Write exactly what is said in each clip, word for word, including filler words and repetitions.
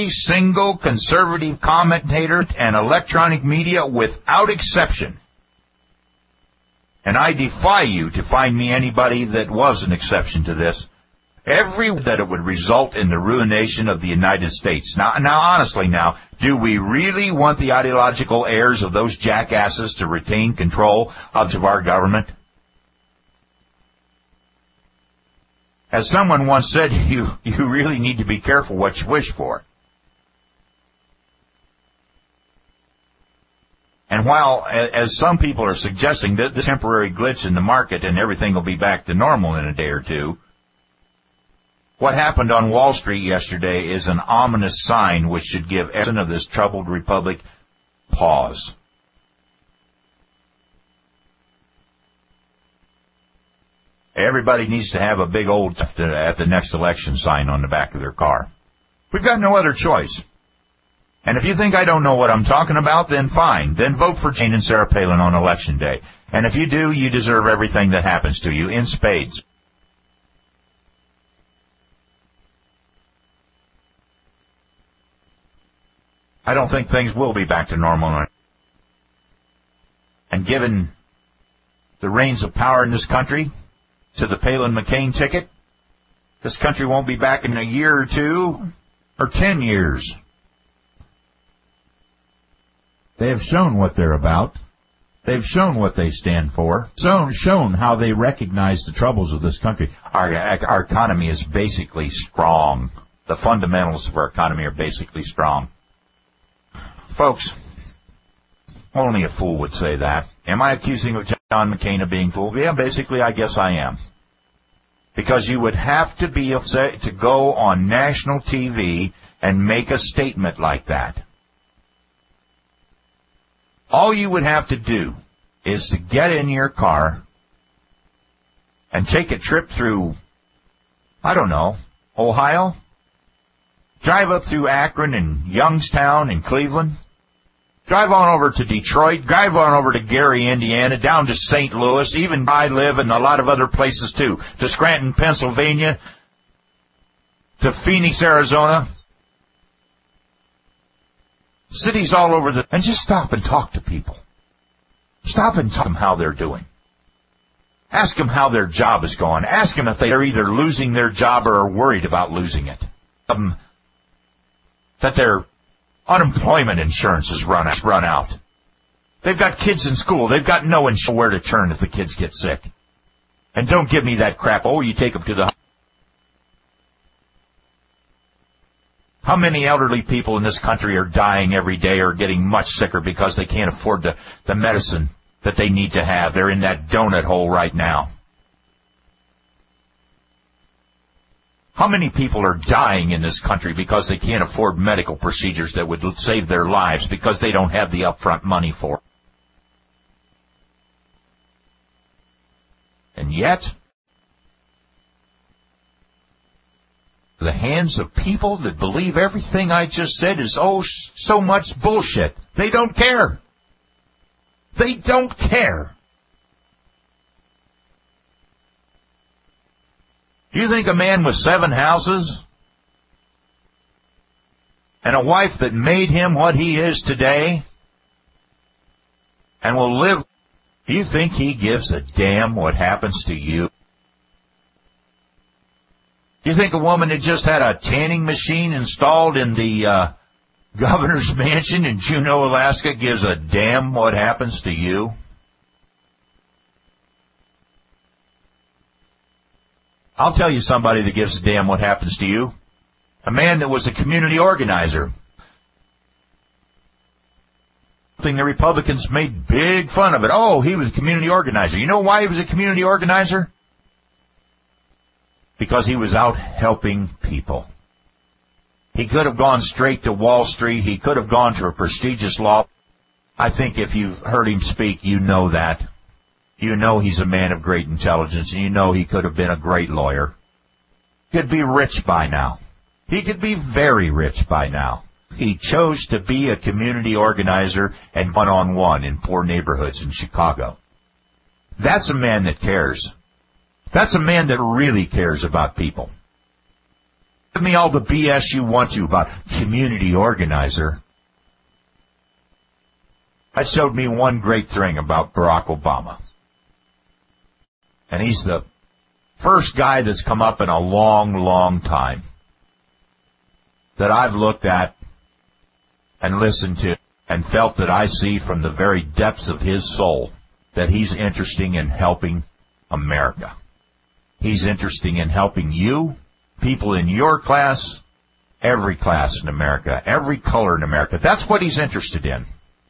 every single conservative commentator and electronic media without exception. And I defy you to find me anybody that was an exception to this. Every that it would result in the ruination of the United States. Now, now, honestly now, do we really want the ideological heirs of those jackasses to retain control of our government? As someone once said, you, you really need to be careful what you wish for. And while, as some people are suggesting, that the temporary glitch in the market and everything will be back to normal in a day or two, what happened on Wall Street yesterday is an ominous sign which should give everyone of this troubled republic pause. Everybody needs to have a big old at the next election sign on the back of their car. We've got no other choice. And if you think I don't know what I'm talking about, then fine. Then vote for Jane and Sarah Palin on Election Day. And if you do, you deserve everything that happens to you in spades. I don't think things will be back to normal. And given the reins of power in this country to the Palin-McCain ticket, this country won't be back in a year or two or ten years. They have shown what they're about. They've shown what they stand for. Shown, shown how they recognize the troubles of this country. Our, our economy is basically strong. The fundamentals of our economy are basically strong. Folks, only a fool would say that. Am I accusing John McCain of being a fool? Yeah, basically, I guess I am. Because you would have to be upset to go on national T V and make a statement like that. All you would have to do is to get in your car and take a trip through, I don't know, Ohio? Drive up through Akron and Youngstown and Cleveland. Drive on over to Detroit. Drive on over to Gary, Indiana, down to Saint Louis. Even I live in a lot of other places too. To Scranton, Pennsylvania. To Phoenix, Arizona. Cities all over the... And just stop and talk to people. Stop and talk to them how they're doing. Ask them how their job is going. Ask them if they're either losing their job or are worried about losing it. Um, that their unemployment insurance is run, run out. They've got kids in school. They've got no insurance where to turn if the kids get sick. And don't give me that crap. Oh, you take them to the... How many elderly people in this country are dying every day or getting much sicker because they can't afford the, the medicine that they need to have? They're in that donut hole right now. How many people are dying in this country because they can't afford medical procedures that would save their lives because they don't have the upfront money for it? And yet, the hands of people that believe everything I just said is, oh, so much bullshit. They don't care. They don't care. You think a man with seven houses and a wife that made him what he is today and will live, do you think he gives a damn what happens to you? Do you think a woman that just had a tanning machine installed in the uh, governor's mansion in Juneau, Alaska gives a damn what happens to you? I'll tell you somebody that gives a damn what happens to you. A man that was a community organizer. Something the Republicans made big fun of it. Oh, he was a community organizer. You know why he was a community organizer? Because he was out helping people. He could have gone straight to Wall Street. He could have gone to a prestigious law. I think if you've heard him speak, you know that. You know he's a man of great intelligence, and you know he could have been a great lawyer. He could be rich by now. He could be very rich by now. He chose to be a community organizer and one-on-one in poor neighborhoods in Chicago. That's a man that cares. That's a man that really cares about people. Give me all the B S you want to about community organizer. That showed me one great thing about Barack Obama. And he's the first guy that's come up in a long, long time that I've looked at and listened to and felt that I see from the very depths of his soul that he's interested in helping America. He's interested in helping you, people in your class, every class in America, every color in America. That's what he's interested in.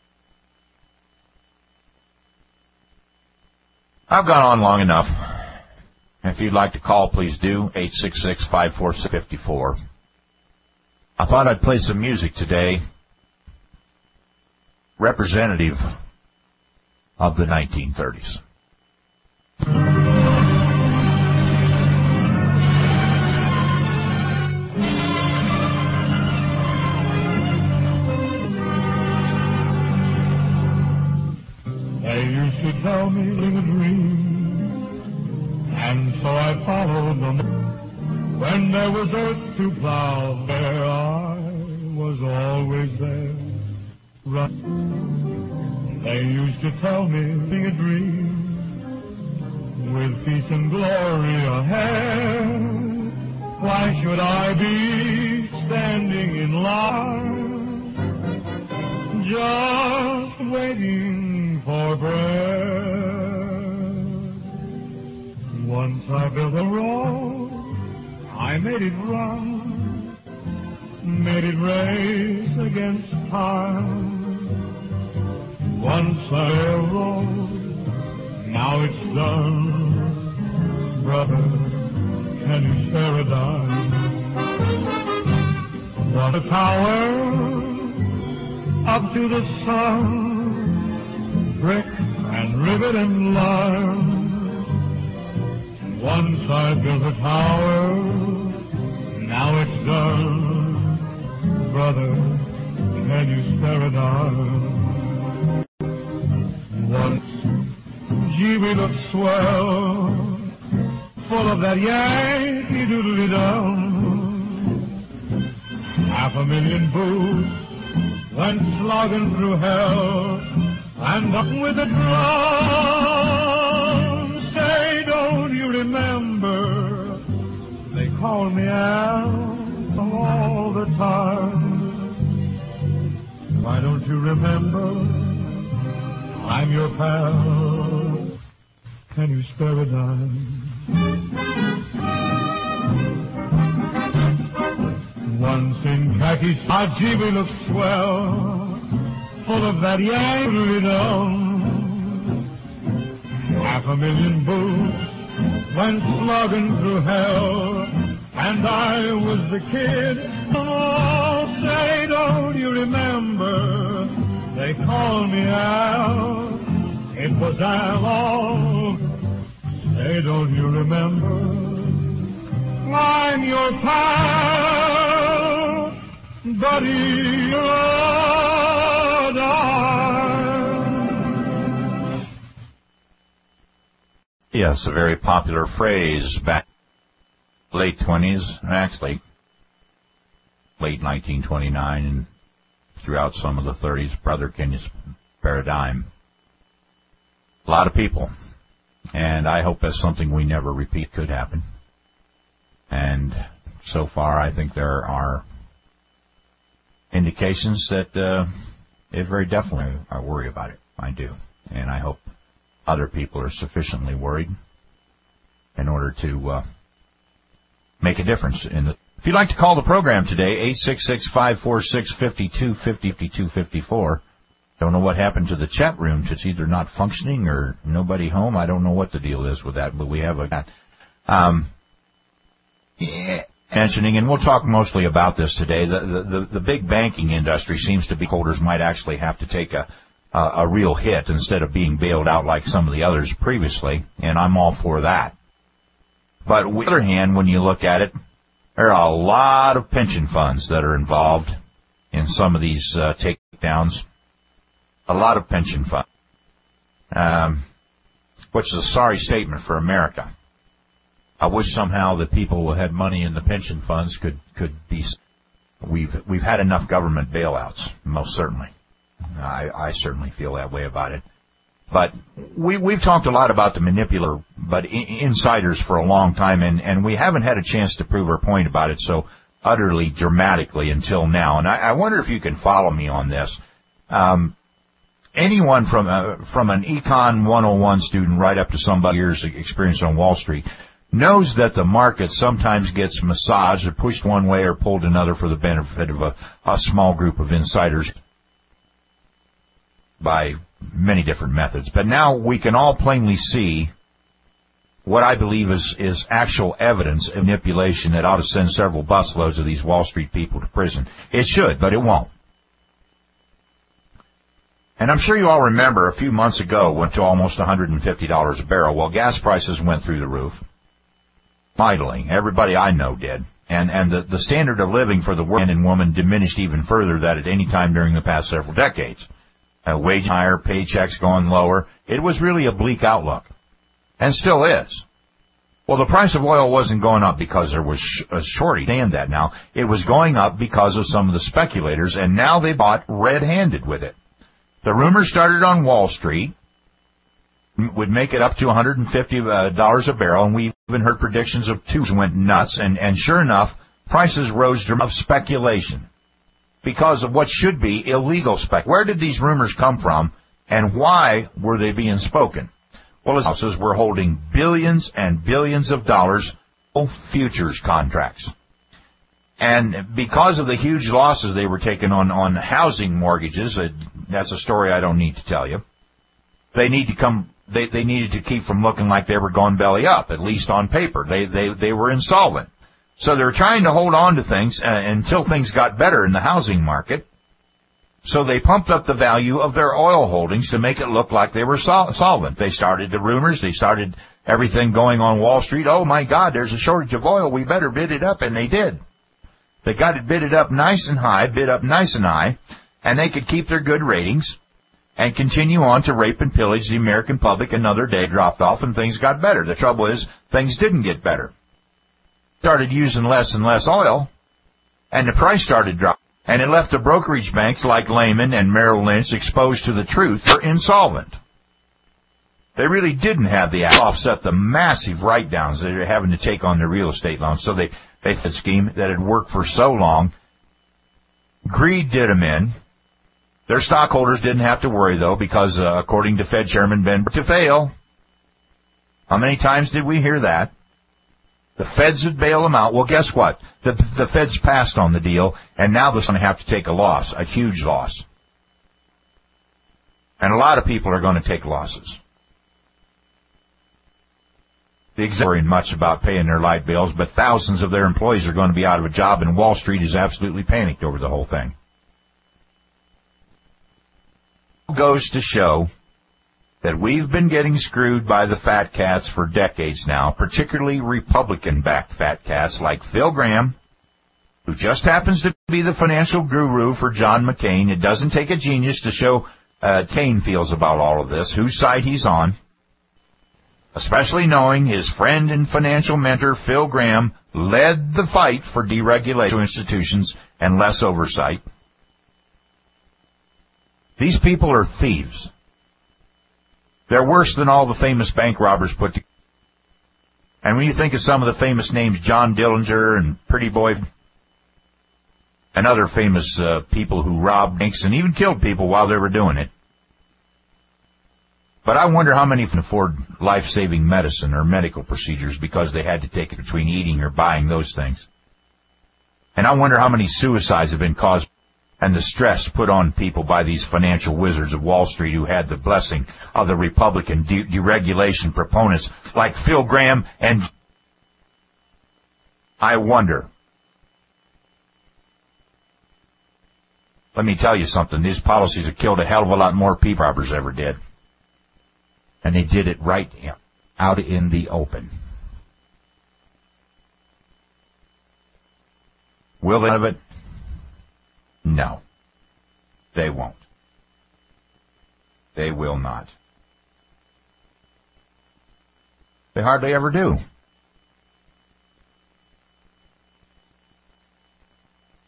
I've gone on long enough. If you'd like to call, please do, eight six six, five four six, five four. I thought I'd play some music today, representative of the nineteen thirties. They used to tell me in a dream, and so I followed them. When there was earth to plow, there I was always there. Run. They used to tell me in a dream, with peace and glory ahead. Why should I be standing in line, just waiting for bread? Once I built a road, I made it run, made it race against time. Once I rode, now it's done. Brother, can you spare a dime? From the tower up to the sun, brick and rivet and lime. Once I built a tower, now it's done. Brother, can you spare a dime? Once, gee, we looked swell, full of that Yankee doodly-dum. Half a million boots went slogging through hell, and up with the drum. Say, don't you remember, they called me Al all the time. Why don't you remember, I'm your pal, can you spare a dime? Once in khaki, ah, gee, we looked swell, full of that Yankee-dum. Half a million boots went slogging through hell, and I was the kid. Oh, say, don't you remember, they called me Al, it was Al all. Say, don't you remember, I'm your pal, Buddy Lord. Yes, a very popular phrase back late twenties, actually late nineteen twenty-nine and throughout some of the thirties. Brother, can you spare a dime? A lot of people. And I hope that's something we never repeat could happen. And so far, I think there are indications that uh, it very definitely, I worry about it. I do. And I hope other people are sufficiently worried in order to uh, make a difference. In the, if you'd like to call the program today, eight six six, five four six, five two five two, five four. Don't know what happened to the chat room. It's either not functioning or nobody home. I don't know what the deal is with that, but we have a um, yeah, mentioning, and we'll talk mostly about this today. The, the the the big banking industry seems to be holders might actually have to take a a, a real hit instead of being bailed out like some of the others previously, and I'm all for that. But on the other hand, when you look at it, there are a lot of pension funds that are involved in some of these uh, takedowns. A lot of pension funds, um, which is a sorry statement for America. I wish somehow the people who had money in the pension funds could, could be, we've, we've had enough government bailouts, most certainly. I, I certainly feel that way about it. But we, we've talked a lot about the manipulator, but I- insiders for a long time, and, and we haven't had a chance to prove our point about it so utterly dramatically until now. And I, I wonder if you can follow me on this. Um, anyone from uh, from an Econ one oh one student right up to somebody years experience on Wall Street knows that the market sometimes gets massaged or pushed one way or pulled another for the benefit of a, a small group of insiders by many different methods. But now we can all plainly see what I believe is, is actual evidence of manipulation that ought to send several busloads of these Wall Street people to prison. It should, but it won't. And I'm sure you all remember a few months ago went to almost one hundred fifty dollars a barrel. Well, gas prices went through the roof. Mightily. Everybody I know did. And, and the, the standard of living for the man and woman diminished even further than at any time during the past several decades. Uh, wage higher, paychecks going lower. It was really a bleak outlook. And still is. Well, the price of oil wasn't going up because there was sh- a shortage. Understand that now. It was going up because of some of the speculators, and now they bought red-handed with it. The rumors started on Wall Street, would make it up to one hundred fifty dollars a barrel, and we even heard predictions of two went nuts, and, and sure enough, prices rose of speculation because of what should be illegal spec. Where did these rumors come from, and why were they being spoken? Well, houses were holding billions and billions of dollars of futures contracts. And because of the huge losses they were taking on, on housing mortgages, uh, that's a story I don't need to tell you, they need to come, they, they needed to keep from looking like they were going belly up, at least on paper. They, they, they were insolvent. So they were trying to hold on to things uh, until things got better in the housing market. So they pumped up the value of their oil holdings to make it look like they were sol- solvent. They started the rumors. They started everything going on Wall Street. Oh, my God, there's a shortage of oil. We better bid it up. And they did. They got it bidded up nice and high, bid up nice and high, and they could keep their good ratings and continue on to rape and pillage the American public. Another day dropped off and things got better. The trouble is things didn't get better. Started using less and less oil, and the price started dropping. And it left the brokerage banks like Lehman and Merrill Lynch exposed to the truth. They're insolvent. They really didn't have the offset the massive write-downs that they're having to take on their real estate loans. So they, they had a scheme that had worked for so long. Greed did them in. Their stockholders didn't have to worry, though, because uh, according to Fed Chairman Ben, to fail. How many times did we hear that? The Feds would bail them out. Well, guess what? The, the Feds passed on the deal, and now they're going to have to take a loss, a huge loss. And a lot of people are going to take losses. The executives aren't worrying much about paying their light bills, but thousands of their employees are going to be out of a job, and Wall Street is absolutely panicked over the whole thing. It goes to show that we've been getting screwed by the fat cats for decades now, particularly Republican-backed fat cats like Phil Gramm, who just happens to be the financial guru for John McCain. It doesn't take a genius to show uh, Cain feels about all of this, whose side he's on, especially knowing his friend and financial mentor, Phil Gramm, led the fight for deregulation of institutions and less oversight. These people are thieves. They're worse than all the famous bank robbers put together. And when you think of some of the famous names, John Dillinger and Pretty Boy, and other famous uh, people who robbed banks and even killed people while they were doing it. But I wonder how many can afford life-saving medicine or medical procedures because they had to take it between eating or buying those things. And I wonder how many suicides have been caused and the stress put on people by these financial wizards of Wall Street who had the blessing of the Republican de- deregulation proponents like Phil Gramm and... I wonder. Let me tell you something. These policies have killed a hell of a lot more people than robbers ever did. And they did it right out in the open. Will they have it? No, they won't. They will not. They hardly ever do.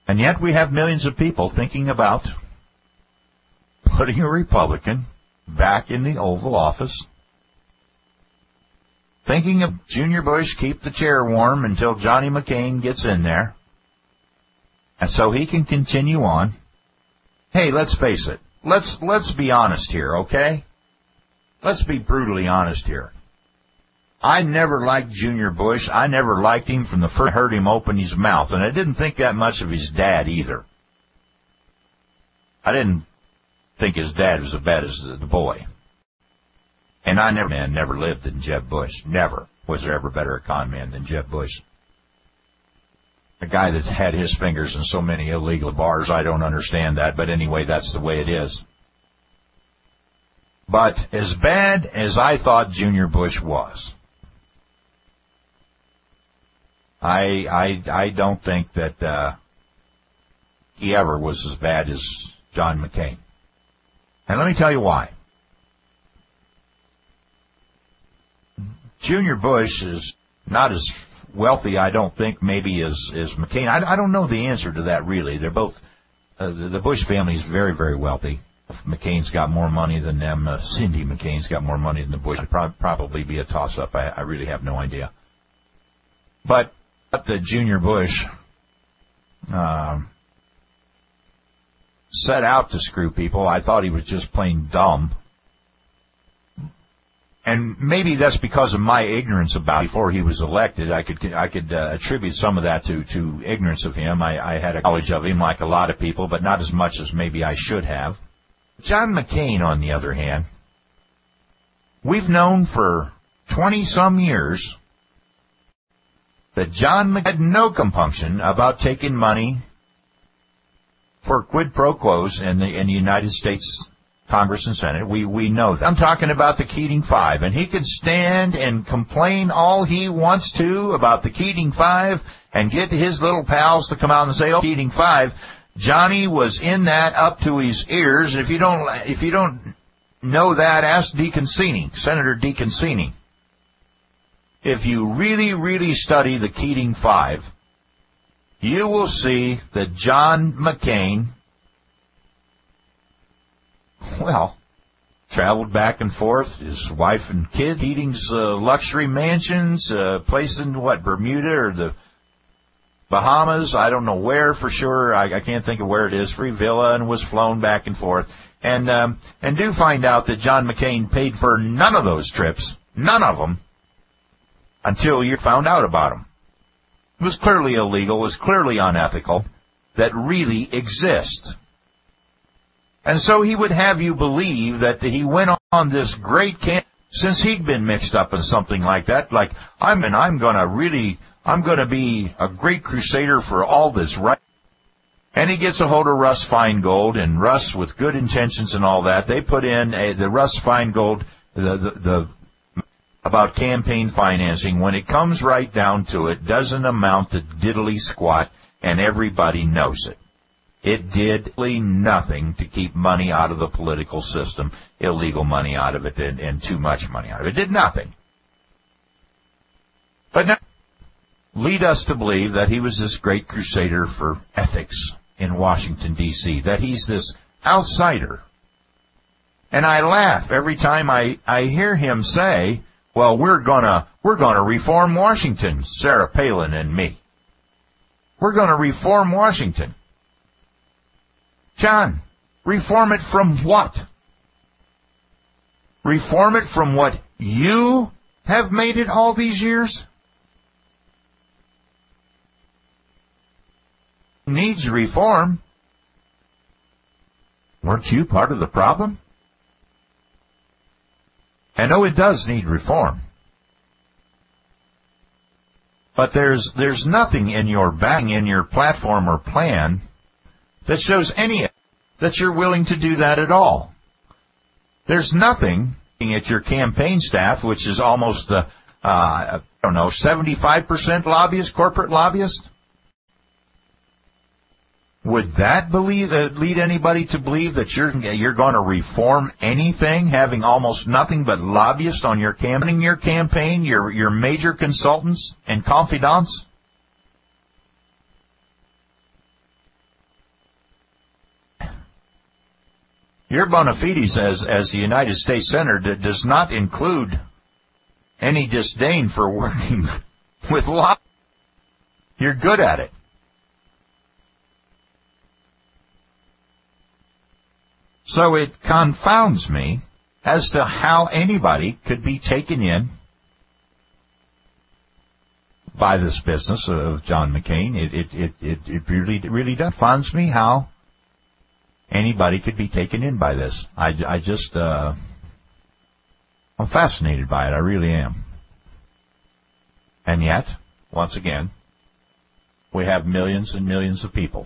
And yet we have millions of people thinking about putting a Republican back in the Oval Office, thinking of Junior Bush, keep the chair warm until Johnny McCain gets in there, and so he can continue on. Hey, let's face it. Let's let's be honest here, okay? Let's be brutally honest here. I never liked Junior Bush. I never liked him from the first I heard him open his mouth, and I didn't think that much of his dad either. I didn't think his dad was as bad as the boy. And I never, man, never lived in Jeb Bush. Never was there ever better a con man than Jeb Bush. A guy that's had his fingers in so many illegal bars, I don't understand that, but anyway, that's the way it is. But as bad as I thought Junior Bush was, I I I don't think that uh, he ever was as bad as John McCain. And let me tell you why. Junior Bush is not as wealthy, I don't think, maybe as, as McCain. I, I don't know the answer to that, really. They're both, uh, the, the Bush family is very, very wealthy. McCain's got more money than them. Uh, Cindy McCain's got more money than the Bush. It'd pro- probably be a toss-up. I, I really have no idea. But, but the Junior Bush uh, set out to screw people. I thought he was just plain dumb. And maybe that's because of my ignorance about him before he was elected. I could I could uh, attribute some of that to, to ignorance of him. I, I had a knowledge of him like a lot of people, but not as much as maybe I should have. John McCain, on the other hand, we've known for twenty-some years that John McCain had no compunction about taking money for quid pro quos in the, in the United States Congress and Senate. We we know that. I'm talking about the Keating Five, and he could stand and complain all he wants to about the Keating Five and get his little pals to come out and say, "Oh, Keating Five." Johnny was in that up to his ears. If you don't if you don't know that, ask Deacon Cheney, Senator Deacon Cheney. If you really really study the Keating Five, you will see that John McCain, well, traveled back and forth, his wife and kids, Keating's uh, luxury mansions, uh, place in, what, Bermuda or the Bahamas, I don't know where for sure, I, I can't think of where it is, free villa, and was flown back and forth. And, um, and do find out that John McCain paid for none of those trips, none of them, until you found out about them. It was clearly illegal, it was clearly unethical, that really exist. And so he would have you believe that he went on this great camp since he'd been mixed up in something like that. Like, I'm and I'm going to really, I'm going to be a great crusader for all this right. And he gets a hold of Russ Feingold, and Russ, with good intentions and all that, they put in a, the Russ Feingold, the, the, the about campaign financing. When it comes right down to it, doesn't amount to diddly squat, and everybody knows it. It did nothing to keep money out of the political system, illegal money out of it, and, and too much money out of it. It did nothing. But now, lead us to believe that he was this great crusader for ethics in Washington, D C, that he's this outsider. And I laugh every time I, I hear him say, well, we're gonna, we're gonna reform Washington, Sarah Palin and me. We're gonna reform Washington. John, reform it from what? Reform it from what you have made it all these years? Needs reform. Weren't you part of the problem? I know it does need reform. But there's there's nothing in your bang in your platform or plan that shows any that you're willing to do that at all. There's nothing at your campaign staff, which is almost the, uh, I don't know, seventy-five percent lobbyists, corporate lobbyists. Would that believe, uh, lead anybody to believe that you're you're going to reform anything, having almost nothing but lobbyists on your campaign, your campaign, your your major consultants and confidants? Your bona fides as, as the United States Senator does not include any disdain for working with law. You're good at it. So it confounds me as to how anybody could be taken in by this business of John McCain. It it it it, it really it really does confounds me how anybody could be taken in by this. I, I just uh, I'm fascinated by it. I really am. And yet, once again, we have millions and millions of people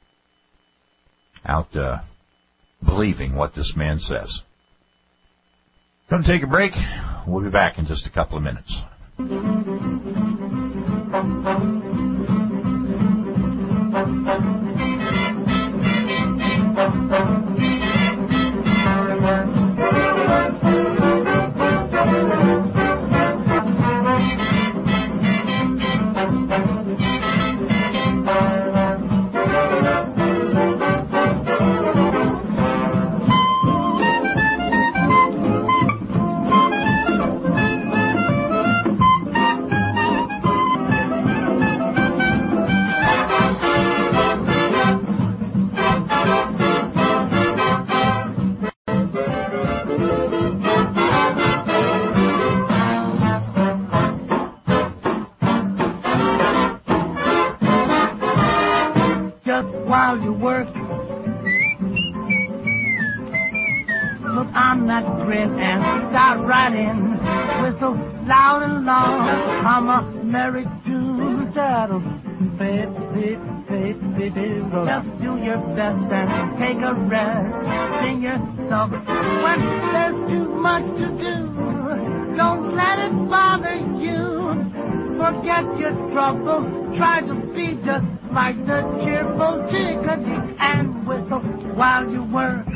out uh, believing what this man says. Going to take a break. We'll be back in just a couple of minutes. Just do your best and take a rest. Sing your song when there's too much to do. Don't let it bother you. Forget your trouble. Try to be just like the cheerful chickadee and whistle while you work.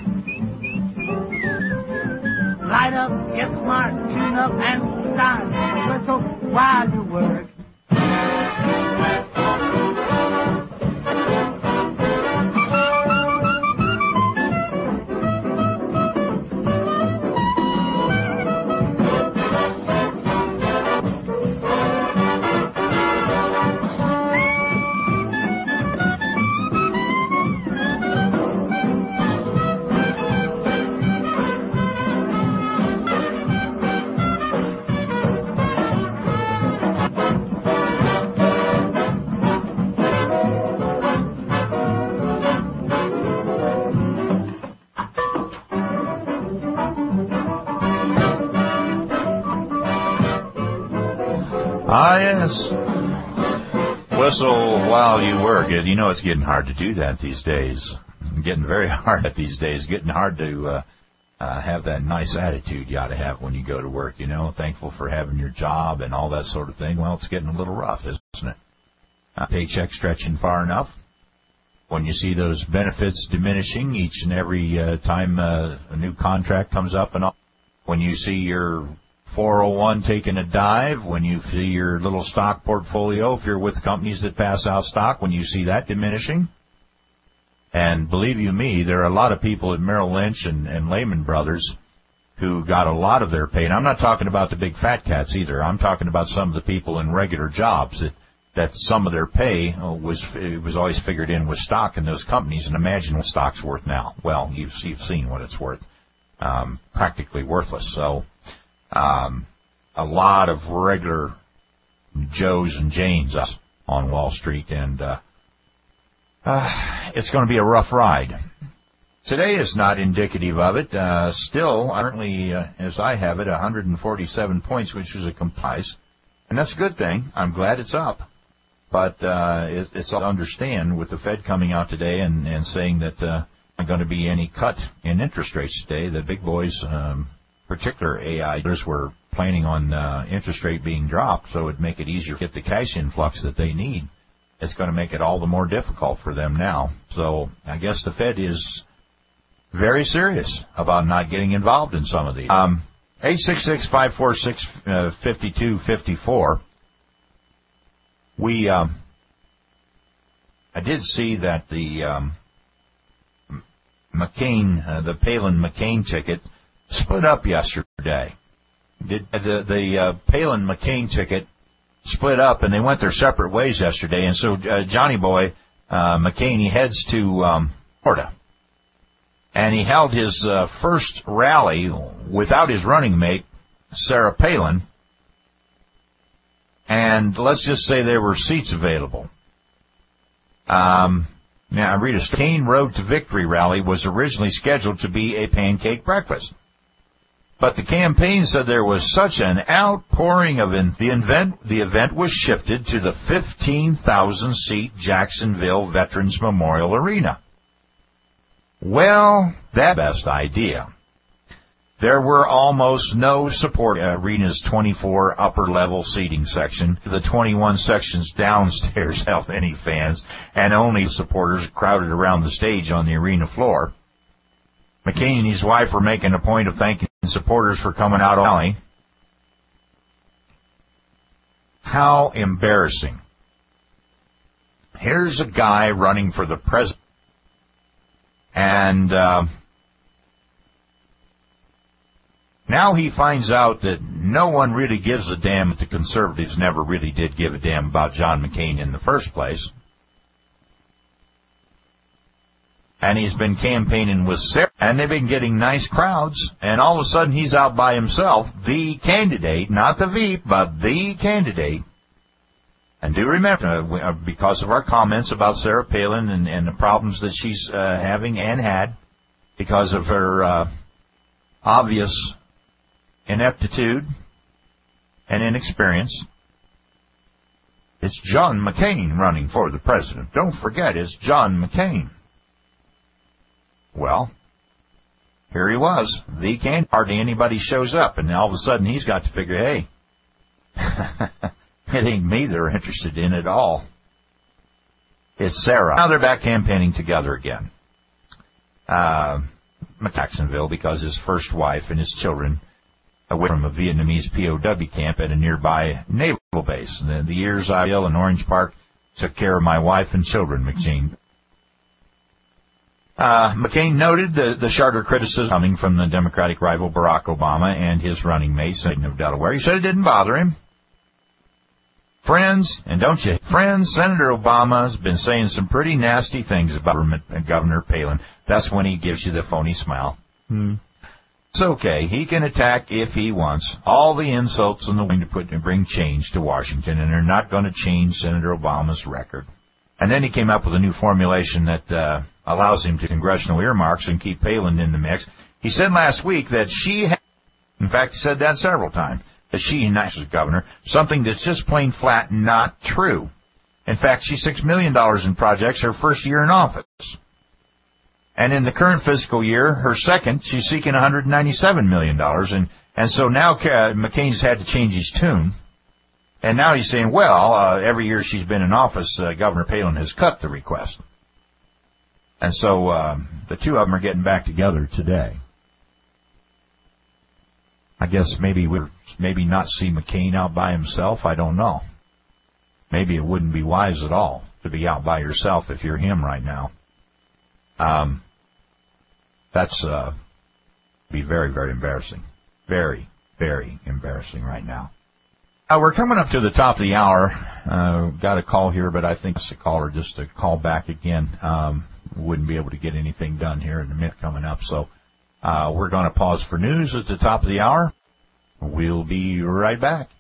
Light up, get smart, tune up, and start. Whistle while you work. Ah, yes. Whistle while you work. You know, it's getting hard to do that these days. Getting very hard at these days. Getting hard to uh, uh, have that nice attitude you ought to have when you go to work, you know. Thankful for having your job and all that sort of thing. Well, it's getting a little rough, isn't it? Uh, paycheck stretching far enough. When you see those benefits diminishing each and every uh, time uh, a new contract comes up and all. When you see your four oh one taking a dive, when you see your little stock portfolio, if you're with companies that pass out stock, when you see that diminishing. And believe you me, there are a lot of people at Merrill Lynch and, and Lehman Brothers who got a lot of their pay. And I'm not talking about the big fat cats either. I'm talking about some of the people in regular jobs that, that some of their pay was it was always figured in with stock in those companies. And imagine what stock's worth now. Well, you've, you've seen what it's worth. Um, practically worthless. So Um, a lot of regular Joes and Janes on Wall Street, and uh, uh, it's going to be a rough ride. Today is not indicative of it. Uh, still, currently, uh, as I have it, one hundred forty-seven points, which is a compromise, and that's a good thing. I'm glad it's up. But uh, it, it's all to understand with the Fed coming out today and, and saying that uh, not going to be any cut in interest rates today. The big boys, um, particular A I, were planning on uh, interest rate being dropped, so it would make it easier to get the cash influx that they need. It's going to make it all the more difficult for them now. So I guess the Fed is very serious about not getting involved in some of these. Um, eight six six, five four six, five two five four. We, um, I did see that the um, McCain, uh, the Palin-McCain ticket, split up yesterday. Did, the the uh, Palin-McCain ticket split up, and they went their separate ways yesterday. And so uh, Johnny Boy uh, McCain, he heads to um, Florida. And he held his uh, first rally without his running mate, Sarah Palin. And let's just say there were seats available. Um, now, Rita McCain Road to Victory rally was originally scheduled to be a pancake breakfast. But the campaign said there was such an outpouring of in- the event. The event was shifted to the fifteen thousand seat Jacksonville Veterans Memorial Arena. Well, that's the best idea. There were almost no support at Arena's twenty-four upper-level seating section. The twenty-one sections downstairs held any fans, and only supporters crowded around the stage on the arena floor. McCain and his wife were making a point of thanking supporters for coming out early. How embarrassing. Here's a guy running for the president. And uh, now he finds out that no one really gives a damn. The conservatives never really did give a damn about John McCain in the first place. And he's been campaigning with Sarah, and they've been getting nice crowds, and all of a sudden he's out by himself, the candidate, not the Veep, but the candidate. And do remember, uh, because of our comments about Sarah Palin and, and the problems that she's uh, having and had because of her uh, obvious ineptitude and inexperience, it's John McCain running for the president. Don't forget, it's John McCain. Well, here he was, the candidate. Hardly anybody shows up, and all of a sudden he's got to figure, hey, it ain't me they're interested in at all. It's Sarah. Now they're back campaigning together again. Uh, Jacksonville, because his first wife and his children away from a Vietnamese P O W camp at a nearby naval base. And the, the years I was ill in Orange Park took care of my wife and children, McCain. Uh, McCain noted the, the sharper criticism coming from the Democratic rival Barack Obama and his running mate, Satan of Delaware. He said it didn't bother him. Friends, and don't you, friends, Senator Obama's been saying some pretty nasty things about Governor Palin. That's when he gives you the phony smile. Hmm. It's okay. He can attack if he wants. All the insults in the wind to put to bring change to Washington, and they're not going to change Senator Obama's record. And then he came up with a new formulation that uh, allows him to congressional earmarks and keep Palin in the mix. He said last week that she had, in fact, he said that several times, that she unites as governor, something that's just plain flat not true. In fact, she's six million dollars in projects her first year in office. And in the current fiscal year, her second, she's seeking one hundred ninety-seven million dollars. And, and so now uh, McCain's had to change his tune. And now he's saying, well, uh, every year she's been in office, uh, Governor Palin has cut the request. And so uh, the two of them are getting back together today. I guess maybe we'll maybe not see McCain out by himself. I don't know. Maybe it wouldn't be wise at all to be out by yourself if you're him right now. Um, that's uh, be very, very embarrassing. Very, very embarrassing right now. Uh, we're coming up to the top of the hour. Uh, got a call here, but I think it's a caller just to call back again. Um, wouldn't be able to get anything done here in a minute coming up. So uh, we're going to pause for news at the top of the hour. We'll be right back.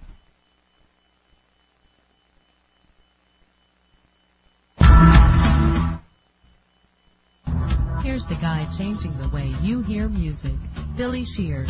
Here's the guy changing the way you hear music. Billy Shears.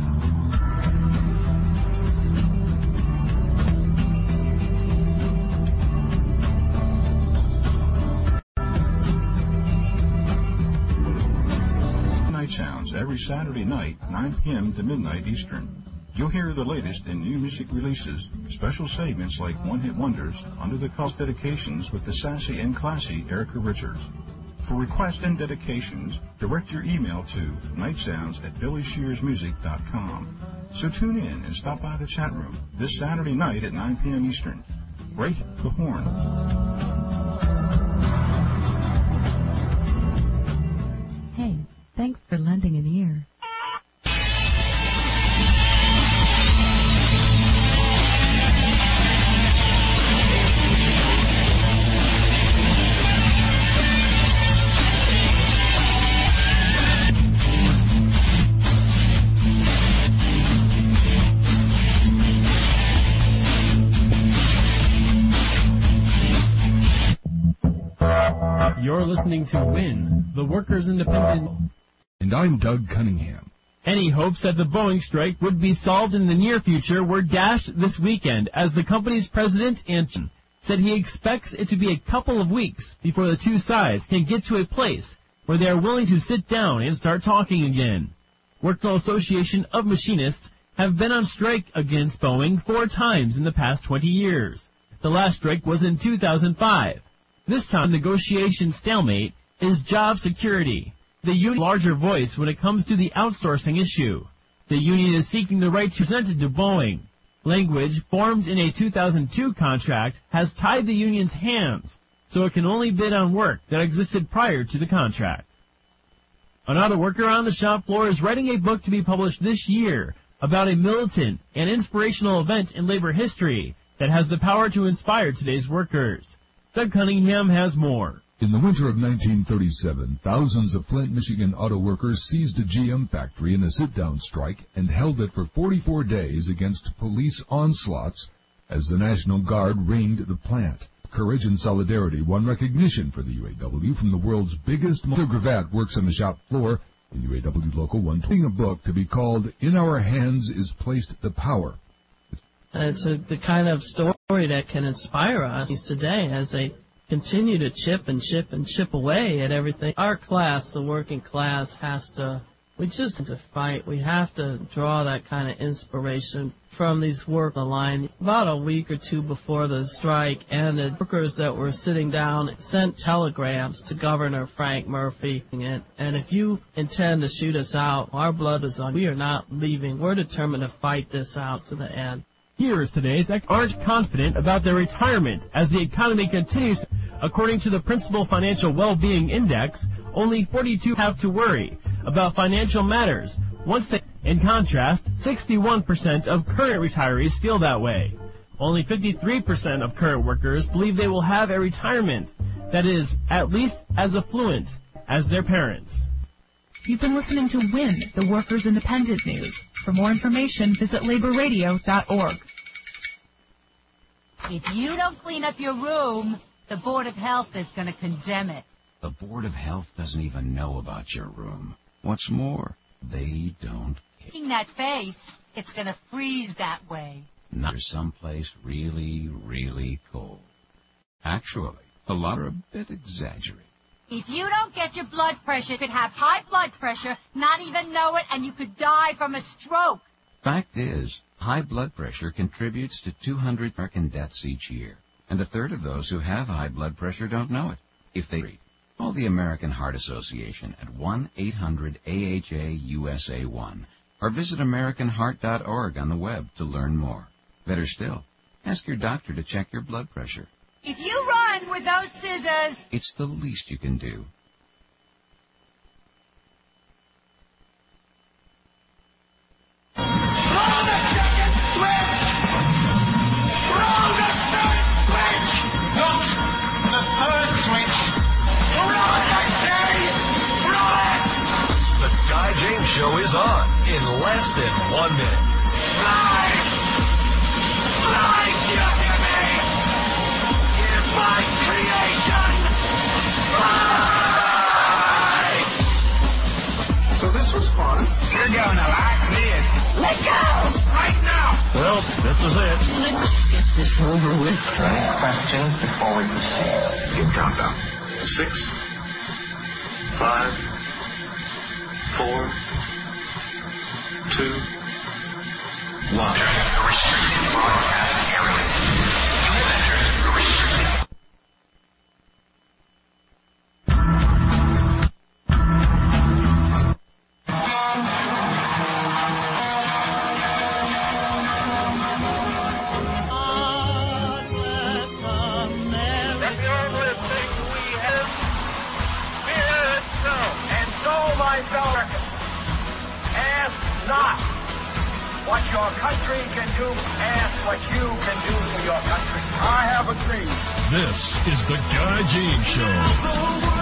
Sounds every Saturday night, nine p.m. to midnight Eastern. You'll hear the latest in new music releases, special segments like One Hit Wonders, Under the Cost dedications with the sassy and classy Erica Richards. For requests and dedications, direct your email to nightsounds at billy shears music dot com. So tune in and stop by the chat room this Saturday night at nine p.m. Eastern. Break the horn. You're listening to WIN, the Workers' Independent. And I'm Doug Cunningham. Any hopes that the Boeing strike would be solved in the near future were dashed this weekend as the company's president and said he expects it to be a couple of weeks before the two sides can get to a place where they are willing to sit down and start talking again. Workers' Association of Machinists have been on strike against Boeing four times in the past twenty years. The last strike was in two thousand five. This time, negotiation stalemate is job security. The union larger voice when it comes to the outsourcing issue. The union is seeking the right to present it to Boeing. Language formed in a two thousand two contract has tied the union's hands, so it can only bid on work that existed prior to the contract. Another worker on the shop floor is writing a book to be published this year about a militant and inspirational event in labor history that has the power to inspire today's workers. Doug Cunningham has more. In the winter of nineteen thirty-seven, thousands of Flint, Michigan auto workers seized a G M factory in a sit-down strike and held it for forty-four days against police onslaughts as the National Guard raided the plant. Courage and solidarity won recognition for the U A W from the world's biggest. Mother Gravatt works on the shop floor in U A W Local one twenty. A book to be called In Our Hands is Placed the Power. It's a, the kind of story that can inspire us today as they continue to chip and chip and chip away at everything. Our class, the working class, has to, we just have to fight. We have to draw that kind of inspiration from these work the line. About a week or two before the strike ended, workers that were sitting down sent telegrams to Governor Frank Murphy. And, and if you intend to shoot us out, our blood is on. We are not leaving. We're determined to fight this out to the end. Here is today's aren't confident about their retirement as the economy continues. According to the Principal Financial Well-Being Index, only forty-two have to worry about financial matters. Once they, in contrast, sixty-one percent of current retirees feel that way. Only fifty-three percent of current workers believe they will have a retirement that is at least as affluent as their parents. You've been listening to WIN, the Workers' Independent News. For more information, visit labor radio dot org. If you don't clean up your room, the Board of Health is going to condemn it. The Board of Health doesn't even know about your room. What's more, they don't care. Making that face, it's going to freeze that way. Not someplace really, really cold. Actually, a lot are a bit exaggerated. If you don't get your blood pressure, you could have high blood pressure, not even know it, and you could die from a stroke. Fact is, high blood pressure contributes to two hundred American deaths each year, and a third of those who have high blood pressure don't know it. If they read, call the American Heart Association at one eight hundred A H A U S A one or visit American Heart dot org on the web to learn more. Better still, ask your doctor to check your blood pressure. If you run with those scissors, it's the least you can do. Throw the second switch! Throw the third switch! Not the third switch! Throw it, I say! Throw it! The Guy James Show is on in less than one minute. Life! Life, you hear me? Give my creation life! So this was fun. You're going to like this. Let go! Right now! Well, this is it. Let's get this over with. Any questions before we proceed? Give countdown. Six, five, four, two, one. Restricted broadcast area. You entered the restricted. What your country can do, ask what you can do for your country. I have a dream. This is the Guy James Show.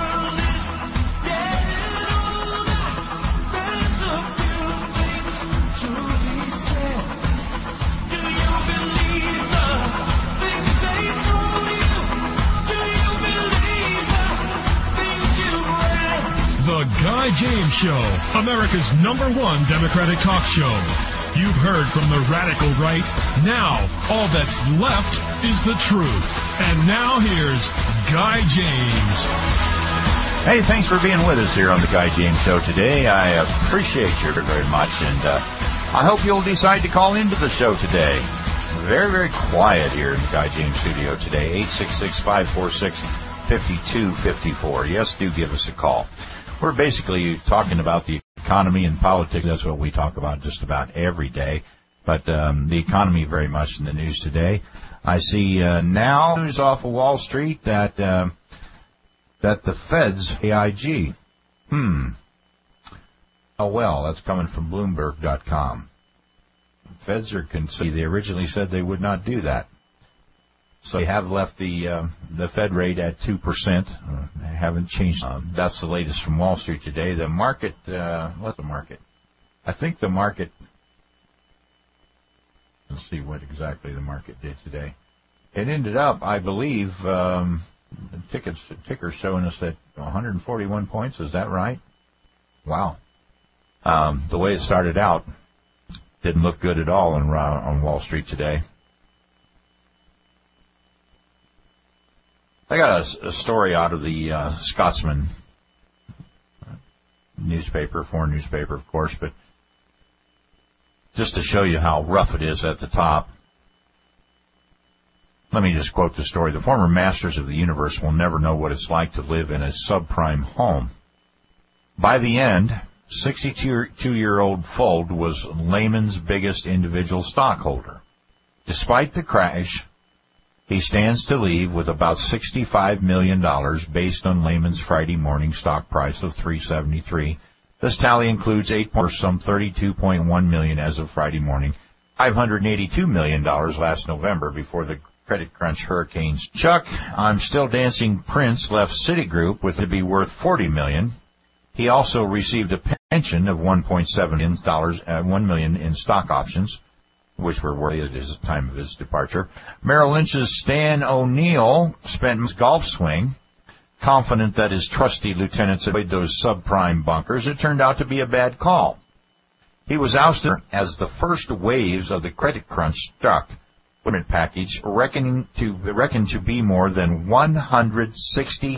James Show, America's number one Democratic talk show. You've heard from the radical right. Now, all that's left is the truth. And now here's Guy James. Hey, thanks for being with us here on the Guy James Show today. I appreciate you very much, and uh, I hope you'll decide to call into the show today. Very, very quiet here in the Guy James studio today. eight six six, five four six, five two five four. Yes, do give us a call. We're basically talking about the economy and politics. That's what we talk about just about every day. But um, the economy very much in the news today. I see uh, now news off of Wall Street that uh, that the Fed's A I G. Hmm. Oh, well, that's coming from Bloomberg dot com. Feds are concerned. They originally said they would not do that. So they have left the uh, the Fed rate at two percent. Uh, they haven't changed. Um, that's the latest from Wall Street today. The market, uh, what's the market? I think the market, let's see what exactly the market did today. It ended up, I believe, um, the tickets, the ticker showing us at one hundred forty-one points. Is that right? Wow. Um, the way it started out didn't look good at all on, on Wall Street today. I got a, a story out of the uh, Scotsman newspaper, foreign newspaper, of course, but just to show you how rough it is at the top. Let me just quote the story. The former masters of the universe will never know what it's like to live in a subprime home. By the end, sixty-two-year-old Fold was Lehman's biggest individual stockholder. Despite the crash, he stands to leave with about sixty-five million dollars based on Lehman's Friday morning stock price of three seventy-three. This tally includes eight or some thirty-two point one million dollars as of Friday morning, five hundred eighty-two million dollars last November before the credit crunch hurricanes. Chuck, I'm Still Dancing Prince left Citigroup with it to be worth forty million dollars. He also received a pension of one point seven million dollars, uh, one million dollars in stock options, which were worth at the time of his departure. Merrill Lynch's Stan O'Neill spent his golf swing, confident that his trusty lieutenants avoid those subprime bunkers. It turned out to be a bad call. He was ousted as the first waves of the credit crunch struck. Limit package reckoning to reckoned to be more than one hundred sixty.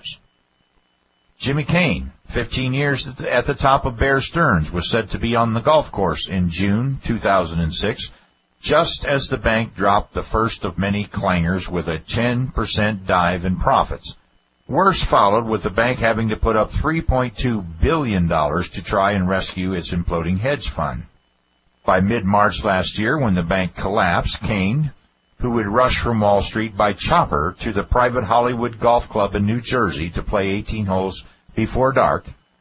Jimmy Kane, fifteen years at the top of Bear Stearns, was said to be on the golf course in June two thousand six, just as the bank dropped the first of many clangers with a ten percent dive in profits. Worse followed, with the bank having to put up three point two billion dollars to try and rescue its imploding hedge fund. By mid-March last year, when the bank collapsed, Kane, who would rush from Wall Street by chopper to the private Hollywood Golf Club in New Jersey to play eighteen holes before dark,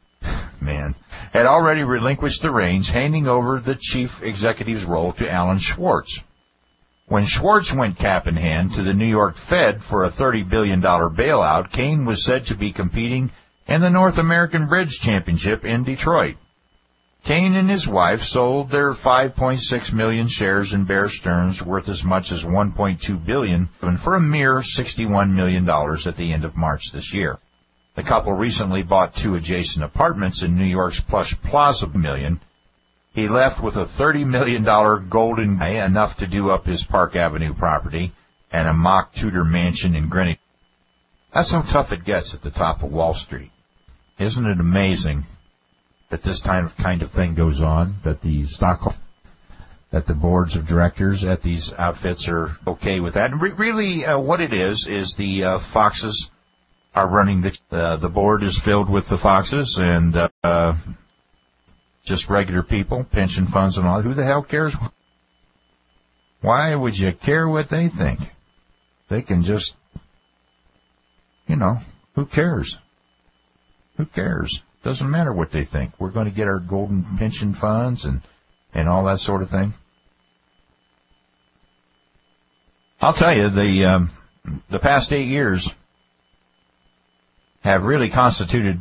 man, had already relinquished the reins, handing over the chief executive's role to Alan Schwartz. When Schwartz went cap in hand to the New York Fed for a thirty billion dollars bailout, Kane was said to be competing in the North American Bridge Championship in Detroit. Kane and his wife sold their five point six million shares in Bear Stearns, worth as much as one point two billion dollars, for a mere sixty-one million dollars at the end of March this year. The couple recently bought two adjacent apartments in New York's Plush Plaza million. He left with a thirty million dollars golden guy, enough to do up his Park Avenue property, and a mock Tudor mansion in Greenwich. That's how tough it gets at the top of Wall Street. Isn't it amazing that this kind of kind of thing goes on, that the stock, that the boards of directors at these outfits are okay with that? And re- really, uh, what it is, is the uh, Foxes are running the, uh, the board is filled with the Foxes and, uh, uh, just regular people, pension funds and all. Who the hell cares? Why would you care what they think? They can just, you know, who cares? Who cares? Doesn't matter what they think. We're going to get our golden pension funds and, and all that sort of thing. I'll tell you, the um, the past eight years have really constituted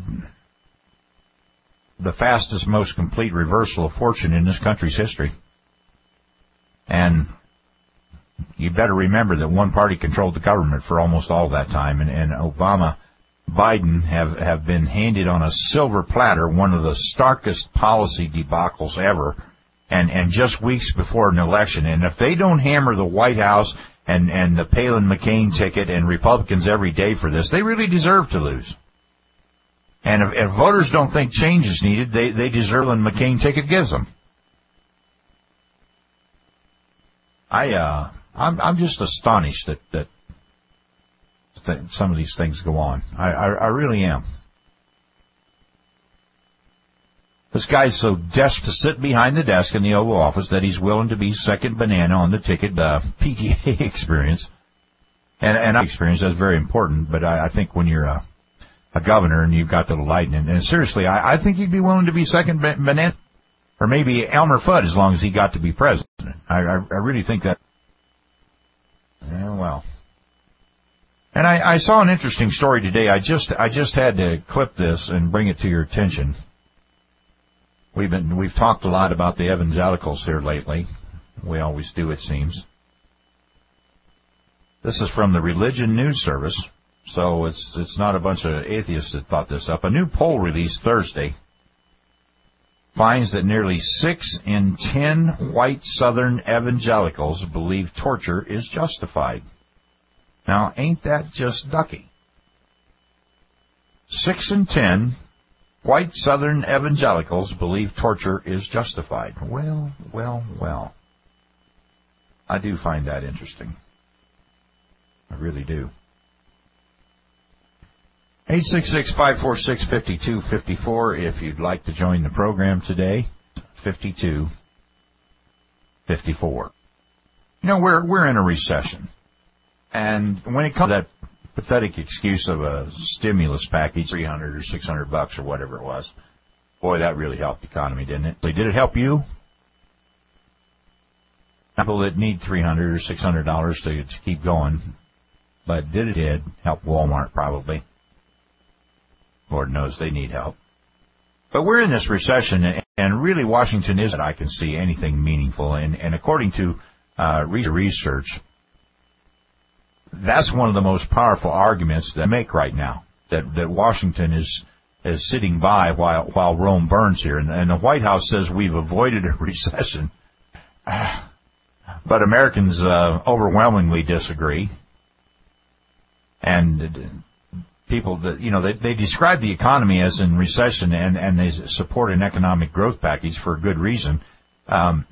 the fastest, most complete reversal of fortune in this country's history. And you better remember that one party controlled the government for almost all that time, and, and Obama Biden have, have been handed on a silver platter one of the starkest policy debacles ever, and, and just weeks before an election. And if they don't hammer the White House and, and the Palin-McCain ticket and Republicans every day for this, they really deserve to lose. And if, if voters don't think change is needed, they, they deserve the McCain ticket gives them. I, uh, I'm, I'm just astonished that, that th- some of these things go on. I, I, I really am. This guy's so desperate to sit behind the desk in the Oval Office that he's willing to be second banana on the ticket, uh, P T A experience. And, and experience, that's very important, but I, I think when you're a, a governor and you've got the light, and, and seriously, I, I think he'd be willing to be second banana, or maybe Elmer Fudd as long as he got to be president. I, I, I really think that. Yeah, well. And I, I saw an interesting story today. I just I just had to clip this and bring it to your attention. We've been we've talked a lot about the evangelicals here lately. We always do, it seems. This is from the Religion News Service, so it's it's not a bunch of atheists that thought this up. A new poll released Thursday finds that nearly six in ten white Southern evangelicals believe torture is justified. Now, ain't that just ducky? Six in ten white Southern evangelicals believe torture is justified. Well, well, well. I do find that interesting. I really do. eight six six, five four six, five two five four if you'd like to join the program today. fifty-two fifty-four. You know, we're we're in a recession. And when it comes to that pathetic excuse of a stimulus package, three hundred or six hundred bucks or whatever it was, boy, that really helped the economy, didn't it? Did it help you? People that need three hundred or six hundred dollars to, to keep going, but did it did help Walmart probably. Lord knows they need help. But we're in this recession, and really Washington isn't, I can see, anything meaningful. And, and according to uh, research, that's one of the most powerful arguments they make right now, that, that Washington is is sitting by while while Rome burns here. And, and the White House says we've avoided a recession. But Americans uh, overwhelmingly disagree. And people that, you know, they, they describe the economy as in recession, and, and they support an economic growth package for a good reason. Um,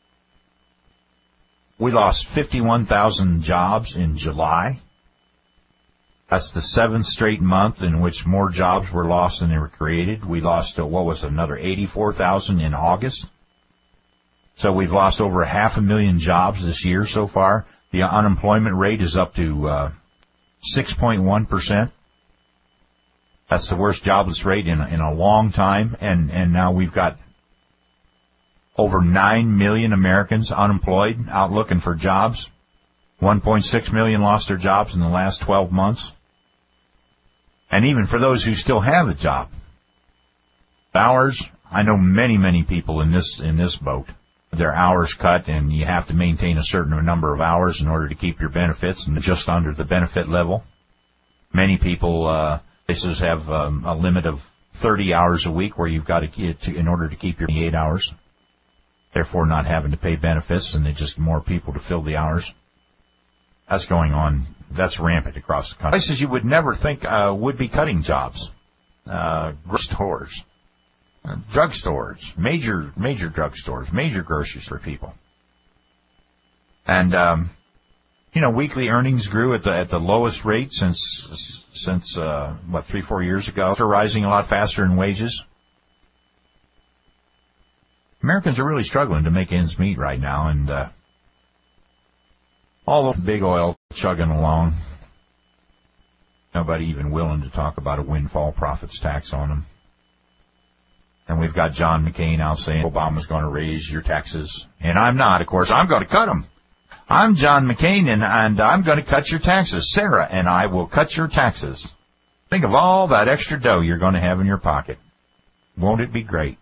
we lost fifty-one thousand jobs in July. That's the seventh straight month in which more jobs were lost than they were created. We lost, uh, what was it, another eighty-four thousand in August. So we've lost over half a million jobs this year so far. The unemployment rate is up to uh, six point one percent. That's the worst jobless rate in, in a long time. And, and now we've got over nine million Americans unemployed, out looking for jobs. one point six million lost their jobs in the last twelve months. And even for those who still have a job, hours, I know many, many people in this in this boat. Their hours cut, and you have to maintain a certain number of hours in order to keep your benefits, and just under the benefit level. Many people, uh, places have um, a limit of thirty hours a week where you've got to, to in order to keep your eight hours, therefore not having to pay benefits, and they just more people to fill the hours. That's going on. That's rampant across the country. Places you would never think uh, would be cutting jobs. Uh, stores, uh, drugstores, major major drugstores, major groceries for people. And um, you know, weekly earnings grew at the at the lowest rate since since uh, what three four years ago. They're rising a lot faster than wages. Americans are really struggling to make ends meet right now, and uh, all the big oil chugging along. Nobody even willing to talk about a windfall profits tax on them. And we've got John McCain out saying Obama's going to raise your taxes. And I'm not, of course. I'm going to cut them. I'm John McCain, and, and I'm going to cut your taxes. Sarah and I will cut your taxes. Think of all that extra dough you're going to have in your pocket. Won't it be great?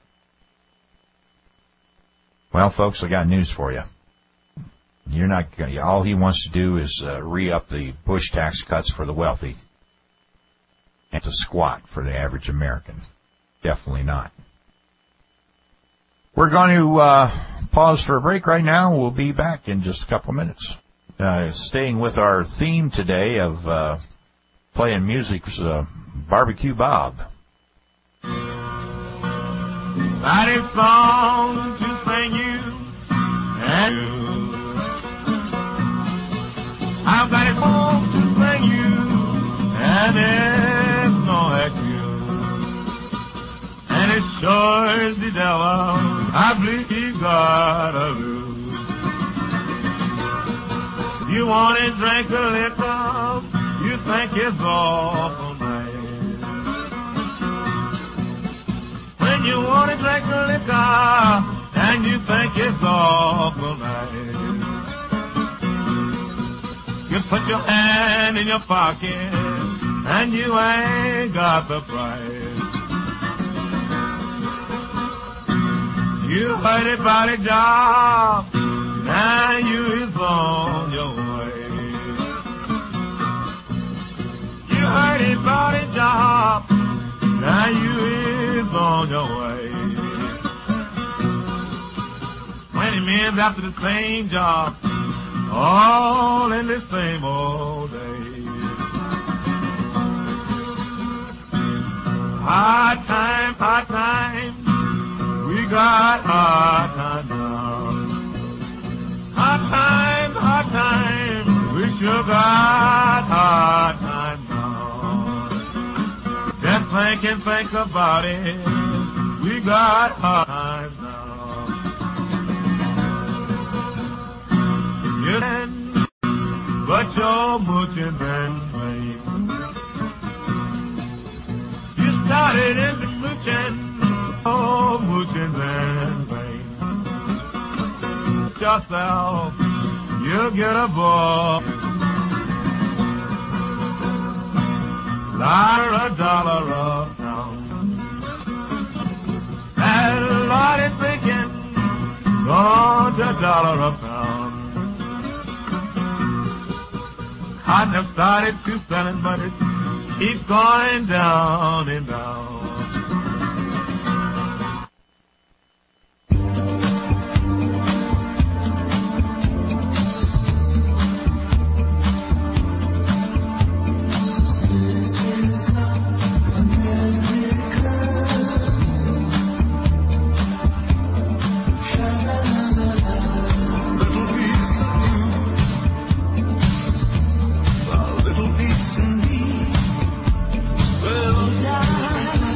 Well, folks, I got news for you. You're not going to, all he wants to do is uh, re-up the Bush tax cuts for the wealthy. and to squat for the average American. Definitely not. We're going to uh, pause for a break right now. We'll be back in just a couple of minutes. Uh, staying with our theme today of uh, playing music, uh, Barbecue Bob. That is song to sing you and you. I've got a song to sing you, and it's no heck you. And it sure is the devil, I believe he's got a rule. You want to drink a liquor, you think it's awful nice. When you want to drink a liquor, and you think it's awful nice. You put your hand in your pocket, and you ain't got the price. You heard about a job, now you is on your way. You heard about a job, now you is on your way. Twenty men after the same job, all in the same old day. Hard time, hard time, we got hard time now. Hard time, hard time, we sure got hard time now. Just think and think about it, we got hard time now. You can, but you're mooching and playing. You started in the mooching, oh, mooching and playing. Yourself, you get a ball. Dollar a dollar a pound. And Lord is thinking, Lord, a dollar a pound. Cotton have started to selling, but it keeps going down and down. Little piece of me will die.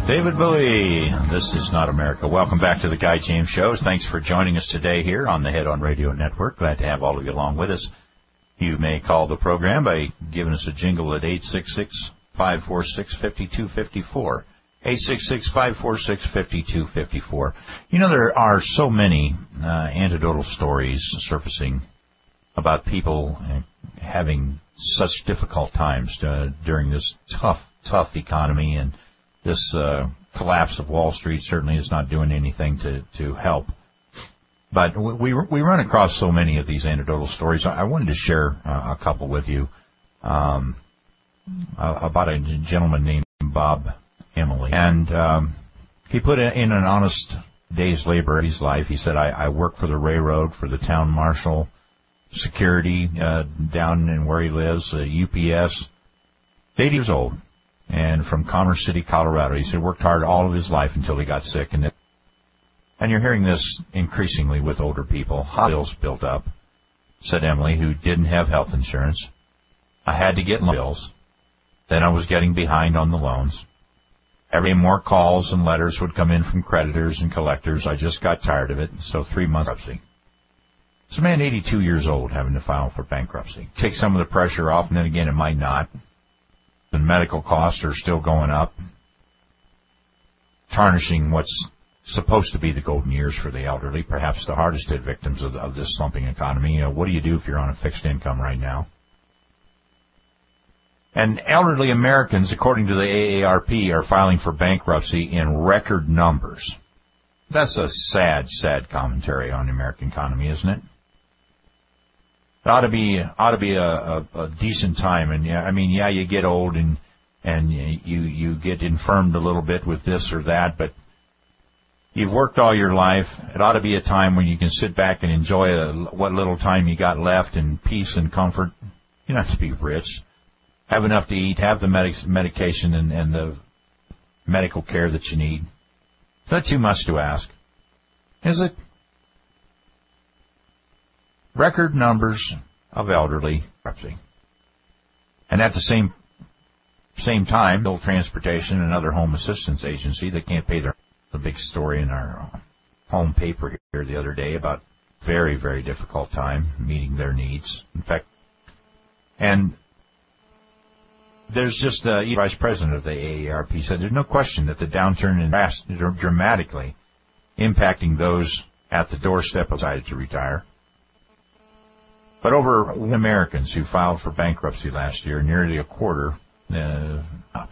David Bowie, This Is Not America. Welcome back to the Guy James Show. Thanks for joining us today here on the Head On Radio Network. Glad to have all of you along with us. You may call the program by giving us a jingle at eight six six, five four six, five two five four. eight six six, five four six, five two five four. You know, there are so many uh, anecdotal stories surfacing about people having such difficult times uh, during this tough, tough economy, and this uh, collapse of Wall Street certainly is not doing anything to, to help. But we we run across so many of these anecdotal stories. I wanted to share uh, a couple with you um, about a gentleman named Bob Emily. And um, he put in an honest day's labor of his life. He said, I, I work for the railroad, for the town marshal, security uh, down in where he lives, uh, U P S. eighty years old, and from Commerce City, Colorado. He said worked hard all of his life until he got sick. And, it, and you're hearing this increasingly with older people. Bills built up, said Emily, who didn't have health insurance. I had to get bills. Then I was getting behind on the loans. Every day more calls and letters would come in from creditors and collectors. I just got tired of it, so three months bankruptcy. It's a man eighty-two years old having to file for bankruptcy. Take some of the pressure off, and then again it might not. The medical costs are still going up, tarnishing what's supposed to be the golden years for the elderly, perhaps the hardest hit victims of, of this slumping economy. You know, what do you do if you're on a fixed income right now? And elderly Americans, according to the A A R P, are filing for bankruptcy in record numbers. That's a sad, sad commentary on the American economy, isn't it? It ought to be ought to be a, a, a decent time, and yeah, I mean, yeah, you get old and and you you get infirmed a little bit with this or that, but you've worked all your life. It ought to be a time when you can sit back and enjoy a, what little time you got left in peace and comfort. You don't have to be rich. Have enough to eat, have the medic- medication and, and the medical care that you need. Is that too much to ask? Is it? Record numbers of elderly bankruptcy. And at the same same time, Bill Transportation and other home assistance agency that can't pay their the big story in our home paper here the other day about very, very difficult time meeting their needs. In fact, and there's just the vice president of the A A R P said there's no question that the downturn is dramatically impacting those at the doorstep decided to retire. But over Americans who filed for bankruptcy last year, nearly a quarter uh, up.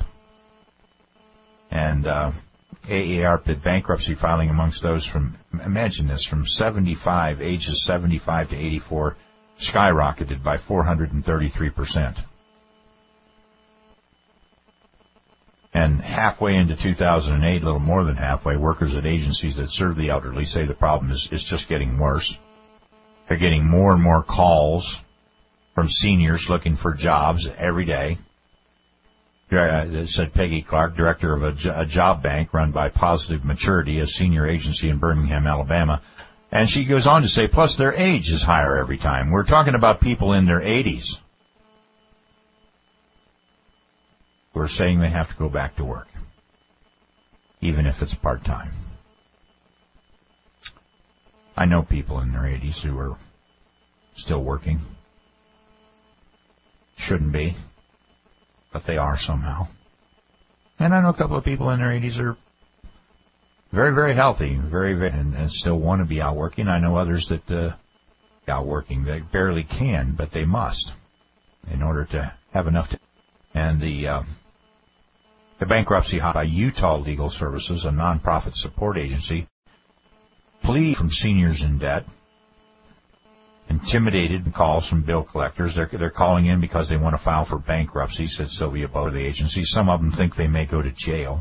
And uh, A A R P bankruptcy filing amongst those from, imagine this, from seventy-five, ages seventy-five to eighty-four, skyrocketed by four hundred thirty-three percent. And halfway into two thousand eight, a little more than halfway, workers at agencies that serve the elderly say the problem is, is just getting worse. They're getting more and more calls from seniors looking for jobs every day. Uh, said Peggy Clark, director of a, a job bank run by Positive Maturity, a senior agency in Birmingham, Alabama. And she goes on to say, plus their age is higher every time. We're talking about people in their eighties who are saying they have to go back to work, even if it's part-time. I know people in their eighties who are still working. Shouldn't be, but they are somehow. And I know a couple of people in their eighties are very, very healthy, very, very and, and still want to be out working. I know others that uh, out working. They barely can, but they must in order to have enough to. And the uh, the bankruptcy hotline by Utah Legal Services, a nonprofit support agency, plea from seniors in debt, intimidated calls from bill collectors. They're, they're calling in because they want to file for bankruptcy, said Sylvia Bowe of the agency. Some of them think they may go to jail.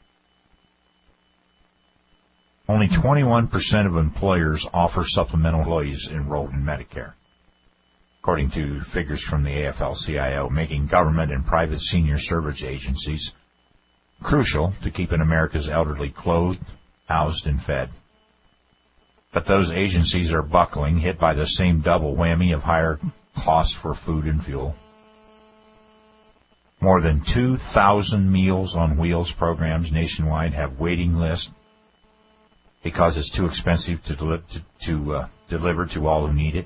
Only twenty-one percent of employers offer supplemental employees enrolled in Medicare, according to figures from the A F L C I O, making government and private senior service agencies crucial to keeping America's elderly clothed, housed, and fed. But those agencies are buckling, hit by the same double whammy of higher costs for food and fuel. More than two thousand Meals on Wheels programs nationwide have waiting lists because it's too expensive to, deli- to, to uh, deliver to all who need it.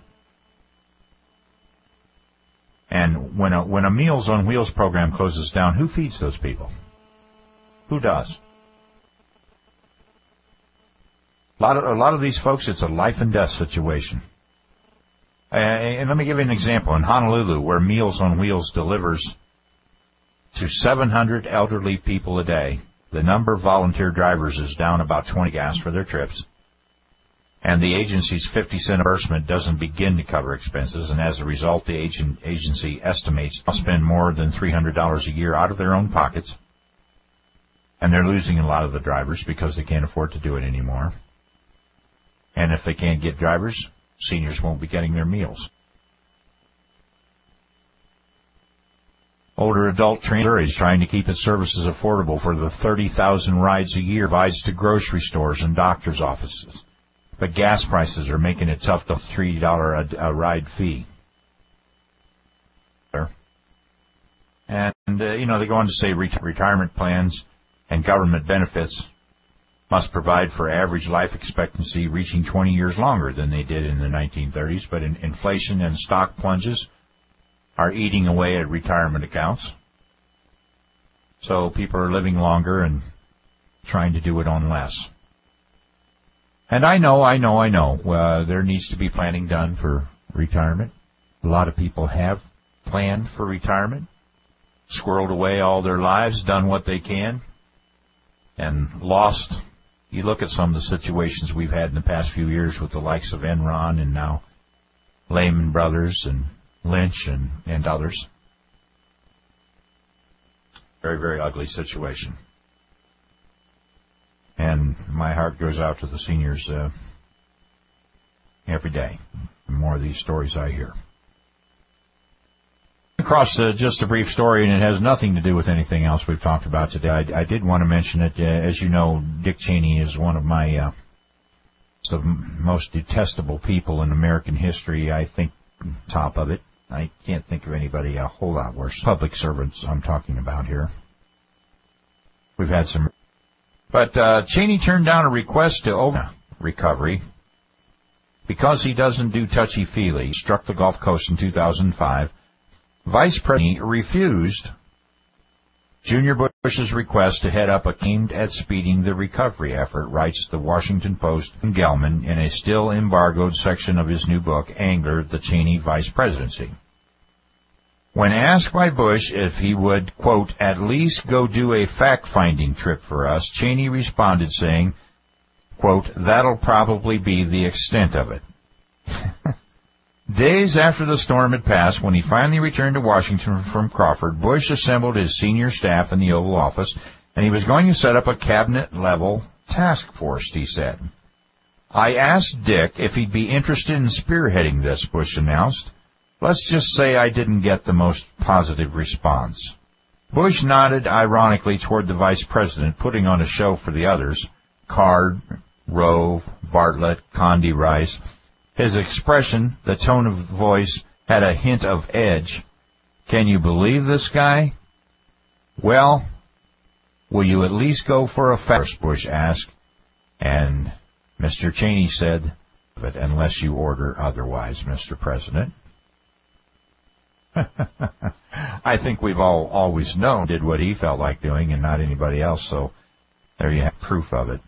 And when a, when a Meals on Wheels program closes down, who feeds those people? Who does? A lot of, a lot of these folks, it's a life and death situation. Uh, and let me give you an example. In Honolulu, where Meals on Wheels delivers to seven hundred elderly people a day, the number of volunteer drivers is down about twenty gas for their trips. And the agency's fifty cent reimbursement doesn't begin to cover expenses, and as a result, the agent, agency estimates they'll spend more than three hundred dollars a year out of their own pockets. And they're losing a lot of the drivers because they can't afford to do it anymore. And if they can't get drivers, seniors won't be getting their meals. Older adult Transit is trying to keep its services affordable for the thirty thousand rides a year it provides to grocery stores and doctor's offices. But gas prices are making it tough to three dollars a, a ride fee. And, uh, you know, they go on to say ret- retirement plans and government benefits must provide for average life expectancy reaching twenty years longer than they did in the nineteen thirties, but in, inflation and stock plunges are eating away at retirement accounts. So people are living longer and trying to do it on less. And I know, I know, I know, uh, there needs to be planning done for retirement. A lot of people have planned for retirement, squirreled away all their lives, done what they can, and lost. You look at some of the situations we've had in the past few years with the likes of Enron and now Lehman Brothers and Lynch and, and others. Very, very ugly situation. And my heart goes out to the seniors uh, every day. The more of these stories I hear. Across uh, just a brief story, and it has nothing to do with anything else we've talked about today. I, I did want to mention it. Uh, as you know, Dick Cheney is one of my uh, the most detestable people in American history. I think top of it. I can't think of anybody a whole lot worse. Public servants I'm talking about here. We've had some. But uh, Cheney turned down a request to open recovery because he doesn't do touchy-feely. He struck the Gulf Coast in two thousand five. Vice President refused Junior Bush's request to head up a aimed at speeding the recovery effort, writes the Washington Post and Gelman in a still embargoed section of his new book, Angler, the Cheney Vice Presidency. When asked by Bush if he would, quote, at least go do a fact-finding trip for us, Cheney responded saying, quote, that'll probably be the extent of it. Days after the storm had passed, when he finally returned to Washington from Crawford, Bush assembled his senior staff in the Oval Office, and he was going to set up a cabinet-level task force, he said. I asked Dick if he'd be interested in spearheading this, Bush announced. Let's just say I didn't get the most positive response. Bush nodded ironically toward the vice president, putting on a show for the others, Card, Rove, Bartlett, Condi Rice. His expression, the tone of voice, had a hint of edge. Can you believe this guy? Well, will you at least go for a fact? Bush asked. And Mister Cheney said, but unless you order otherwise, Mister President. I think we've all always known did what he felt like doing and not anybody else, so there you have proof of it.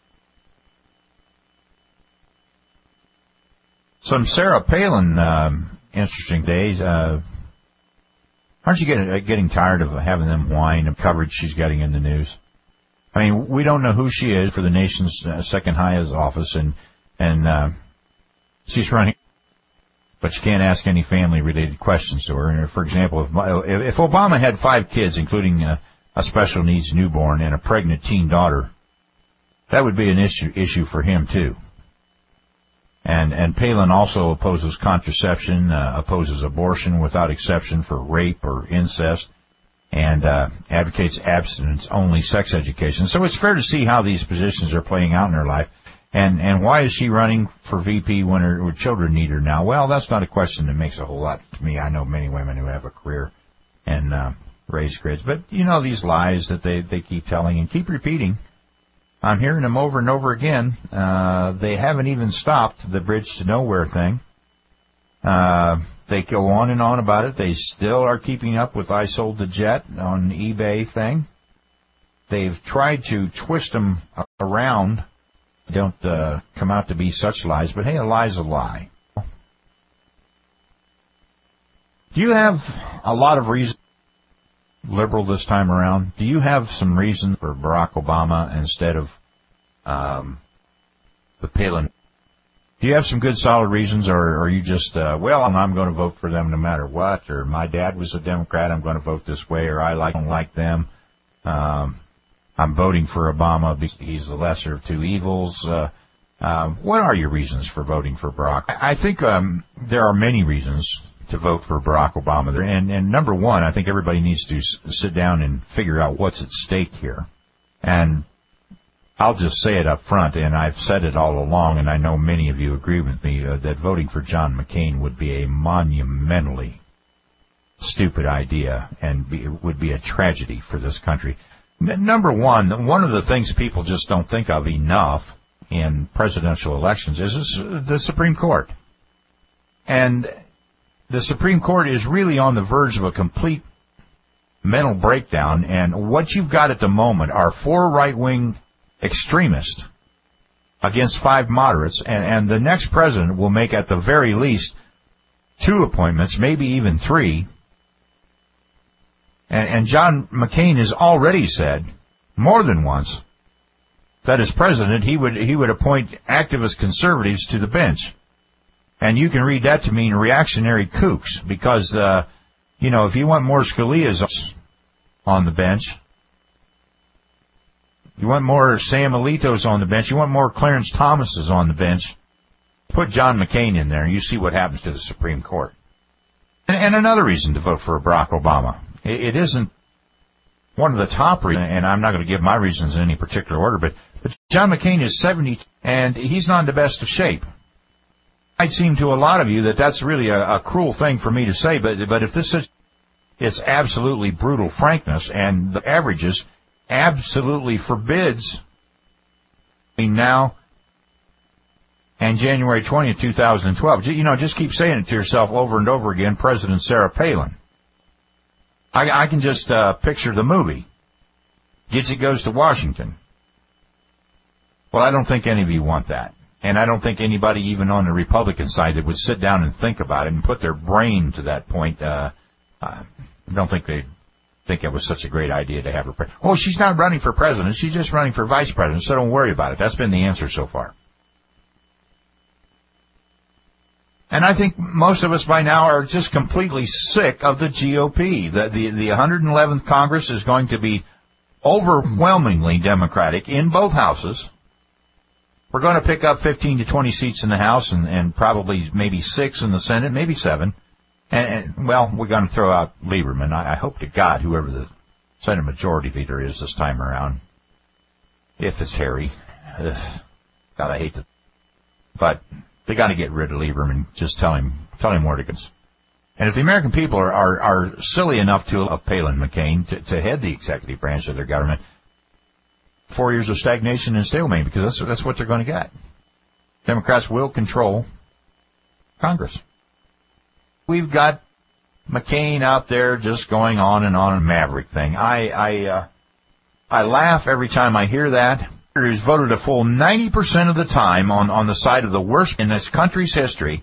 Some Sarah Palin um, interesting days. Uh, aren't you getting, uh, getting tired of having them whine of coverage she's getting in the news? I mean, we don't know who she is for the nation's uh, second highest office, and and uh, she's running, but you can't ask any family-related questions to her. And for example, if, if Obama had five kids, including uh, a special needs newborn and a pregnant teen daughter, that would be an issue issue for him too. And, and Palin also opposes contraception, uh, opposes abortion without exception for rape or incest, and uh, advocates abstinence-only sex education. So it's fair to see how these positions are playing out in her life. And and why is she running for V P when her, her children need her now? Well, that's not a question that makes a whole lot to me. I know many women who have a career and uh, raise kids. But, you know, these lies that they, they keep telling and keep repeating, I'm hearing them over and over again. Uh, they haven't even stopped the bridge to nowhere thing. Uh, they go on and on about it. They still are keeping up with I sold the jet on eBay thing. They've tried to twist them around. Don't uh, come out to be such lies, but hey, a lie's a lie. Do you have a lot of reasons, liberal this time around? Do you have some reason for Barack Obama instead of um, the Palin? Do you have some good, solid reasons, or are you just, uh, well, I'm going to vote for them no matter what, or my dad was a Democrat, I'm going to vote this way, or I like, don't like them. Um, I'm voting for Obama because he's the lesser of two evils. Uh, uh, what are your reasons for voting for Barack? I think um, there are many reasons to vote for Barack Obama. And, and number one, I think everybody needs to s- sit down and figure out what's at stake here. And I'll just say it up front, and I've said it all along, and I know many of you agree with me, uh, that voting for John McCain would be a monumentally stupid idea and be, would be a tragedy for this country. N- number one, one of the things people just don't think of enough in presidential elections is this, the Supreme Court. And the Supreme Court is really on the verge of a complete mental breakdown, and what you've got at the moment are four right-wing extremists against five moderates, and, and the next president will make at the very least two appointments, maybe even three. And, and John McCain has already said, more than once, that as president he would he would appoint activist conservatives to the bench. And you can read that to mean reactionary kooks, because, uh, you know, if you want more Scalia's on the bench, you want more Sam Alito's on the bench, you want more Clarence Thomas's on the bench, put John McCain in there and you see what happens to the Supreme Court. And, and another reason to vote for Barack Obama. It, it isn't one of the top reasons, and I'm not going to give my reasons in any particular order, but, but John McCain is seventy, and he's not in the best of shape. It might seem to a lot of you that that's really a, a cruel thing for me to say, but but if this is, it's absolutely brutal frankness, and the averages absolutely forbids between now and January twentieth, two thousand twelve. You know, just keep saying it to yourself over and over again, President Sarah Palin. I, I can just uh, picture the movie. Gitzy Goes to Washington. Well, I don't think any of you want that. And I don't think anybody, even on the Republican side, that would sit down and think about it and put their brain to that point. Uh, uh, I don't think they'd think it was such a great idea to have her. Pre- oh, she's not running for president. She's just running for vice president, so don't worry about it. That's been the answer so far. And I think most of us by now are just completely sick of the G O P. The, the, the one hundred eleventh Congress is going to be overwhelmingly Democratic in both houses. We're going to pick up fifteen to twenty seats in the House and, and probably maybe six in the Senate, maybe seven. And, and well, we're going to throw out Lieberman. I, I hope to God whoever the Senate Majority Leader is this time around, if it's Harry. Ugh, God, I hate to. But they got to get rid of Lieberman. Just tell him, tell him where to go. And if the American people are, are, are silly enough to of Palin McCain to, to head the executive branch of their government, four years of stagnation and stalemate, because that's that's what they're going to get. Democrats will control Congress. We've got McCain out there just going on and on a maverick thing. I I uh, I laugh every time I hear that. He's voted a full ninety percent of the time on, on the side of the worst in this country's history.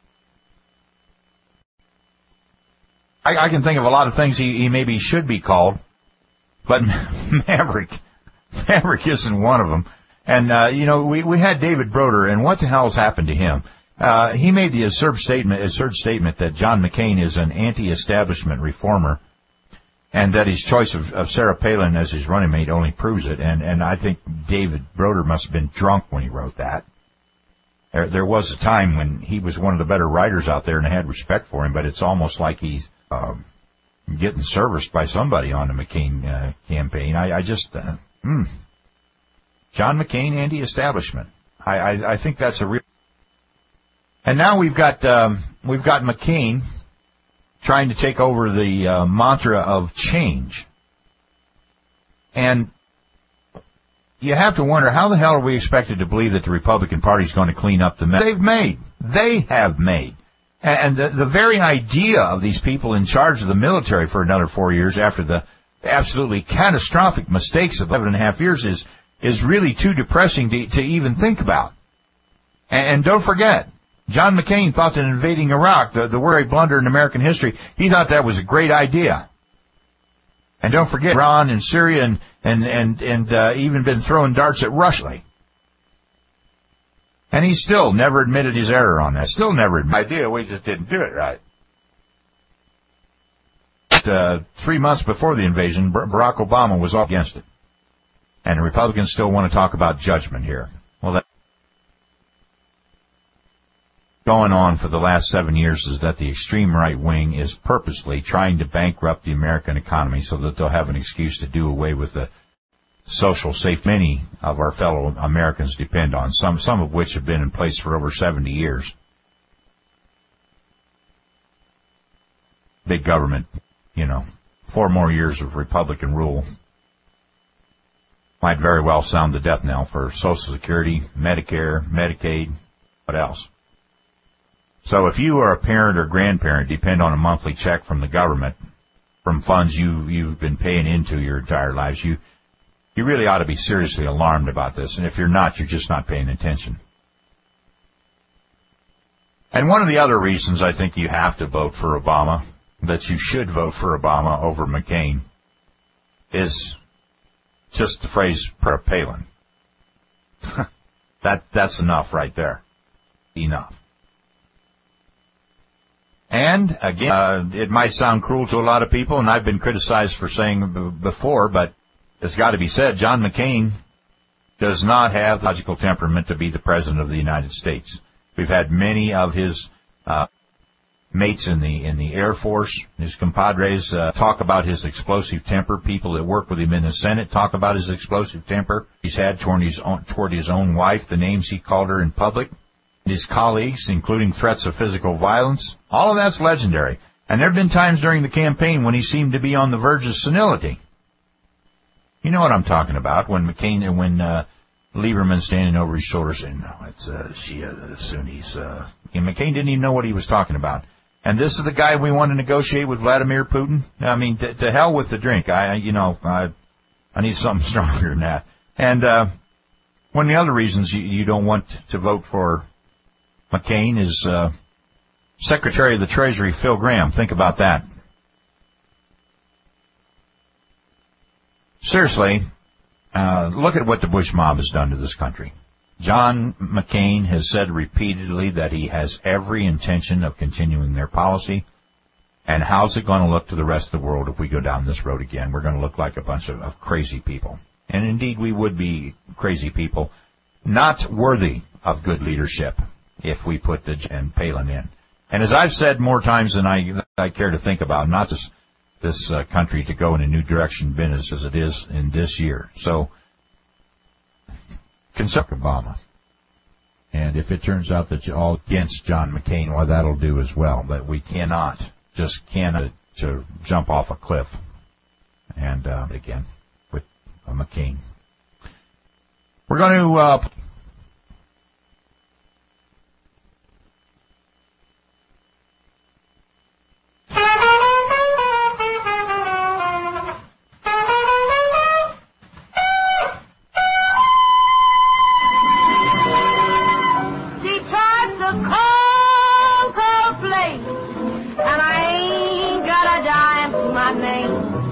I, I can think of a lot of things he, he maybe should be called, but Maverick, Maverick isn't one of them. And, uh, you know, we, we had David Broder, and what the hell's happened to him? Uh, he made the absurd statement, absurd statement that John McCain is an anti-establishment reformer, and that his choice of, of Sarah Palin as his running mate only proves it. And, and I think David Broder must have been drunk when he wrote that. There, there was a time when he was one of the better writers out there, and I had respect for him, but it's almost like he's uh, getting serviced by somebody on the McCain uh, campaign. I, I just, uh, hmm. John McCain, anti-establishment. I, I, I think that's a real. And now we've got um, we've got McCain trying to take over the uh, mantra of change. And you have to wonder, how the hell are we expected to believe that the Republican Party is going to clean up the mess they've made? They have made. And the, the very idea of these people in charge of the military for another four years after the absolutely catastrophic mistakes of eleven and a half years is, is really too depressing to, to even think about. And, and don't forget, John McCain thought that invading Iraq, the, the worst blunder in American history, he thought that was a great idea. And don't forget Iran and Syria and, and, and, and uh, even been throwing darts at Russia. And he still never admitted his error on that. Still never admitted. Idea, we just didn't do it right. But, uh, three months before the invasion, Barack Obama was all against it. And the Republicans still want to talk about judgment here. Well, that going on for the last seven years is that the extreme right wing is purposely trying to bankrupt the American economy so that they'll have an excuse to do away with the social safety many of our fellow Americans depend on, some some of which have been in place for over seventy years. Big government, you know, four more years of Republican rule might very well sound the death knell for Social Security, Medicare, Medicaid, what else? So if you are a parent or grandparent, depend on a monthly check from the government, from funds you, you've been paying into your entire lives, you You really ought to be seriously alarmed about this, and if you're not, you're just not paying attention. And one of the other reasons I think you have to vote for Obama, that you should vote for Obama over McCain, is just the phrase Palin. that That's enough right there. Enough. And, again, uh, it might sound cruel to a lot of people, and I've been criticized for saying b- before, but it's got to be said, John McCain does not have the logical temperament to be the President of the United States. We've had many of his uh, mates in the in the Air Force, his compadres, uh, talk about his explosive temper. People that work with him in the Senate talk about his explosive temper he's had toward his own, toward his own wife, the names he called her in public, his colleagues, including threats of physical violence. All of that's legendary. And there have been times during the campaign when he seemed to be on the verge of senility. You know what I'm talking about, when McCain and when uh, Lieberman's standing over his shoulder saying, no, it's uh, Shia, the Sunnis. Uh, and McCain didn't even know what he was talking about. And this is the guy we want to negotiate with Vladimir Putin? I mean, to, to hell with the drink. I, you know, I, I need something stronger than that. And uh, one of the other reasons you, you don't want to vote for McCain is uh, Secretary of the Treasury Phil Gramm. Think about that. Seriously, uh, look at what the Bush mob has done to this country. John McCain has said repeatedly that he has every intention of continuing their policy. And how's it going to look to the rest of the world if we go down this road again? We're going to look like a bunch of, of crazy people. And indeed, we would be crazy people, not worthy of good leadership if we put the and Palin in. And as I've said more times than I, than I care to think about, not just this uh, country to go in a new direction business as it is in this year. So, consider Obama. And if it turns out that you're all against John McCain, well, that'll do as well. But we cannot, just cannot to jump off a cliff. And, uh, again, with uh, McCain. We're going to, uh,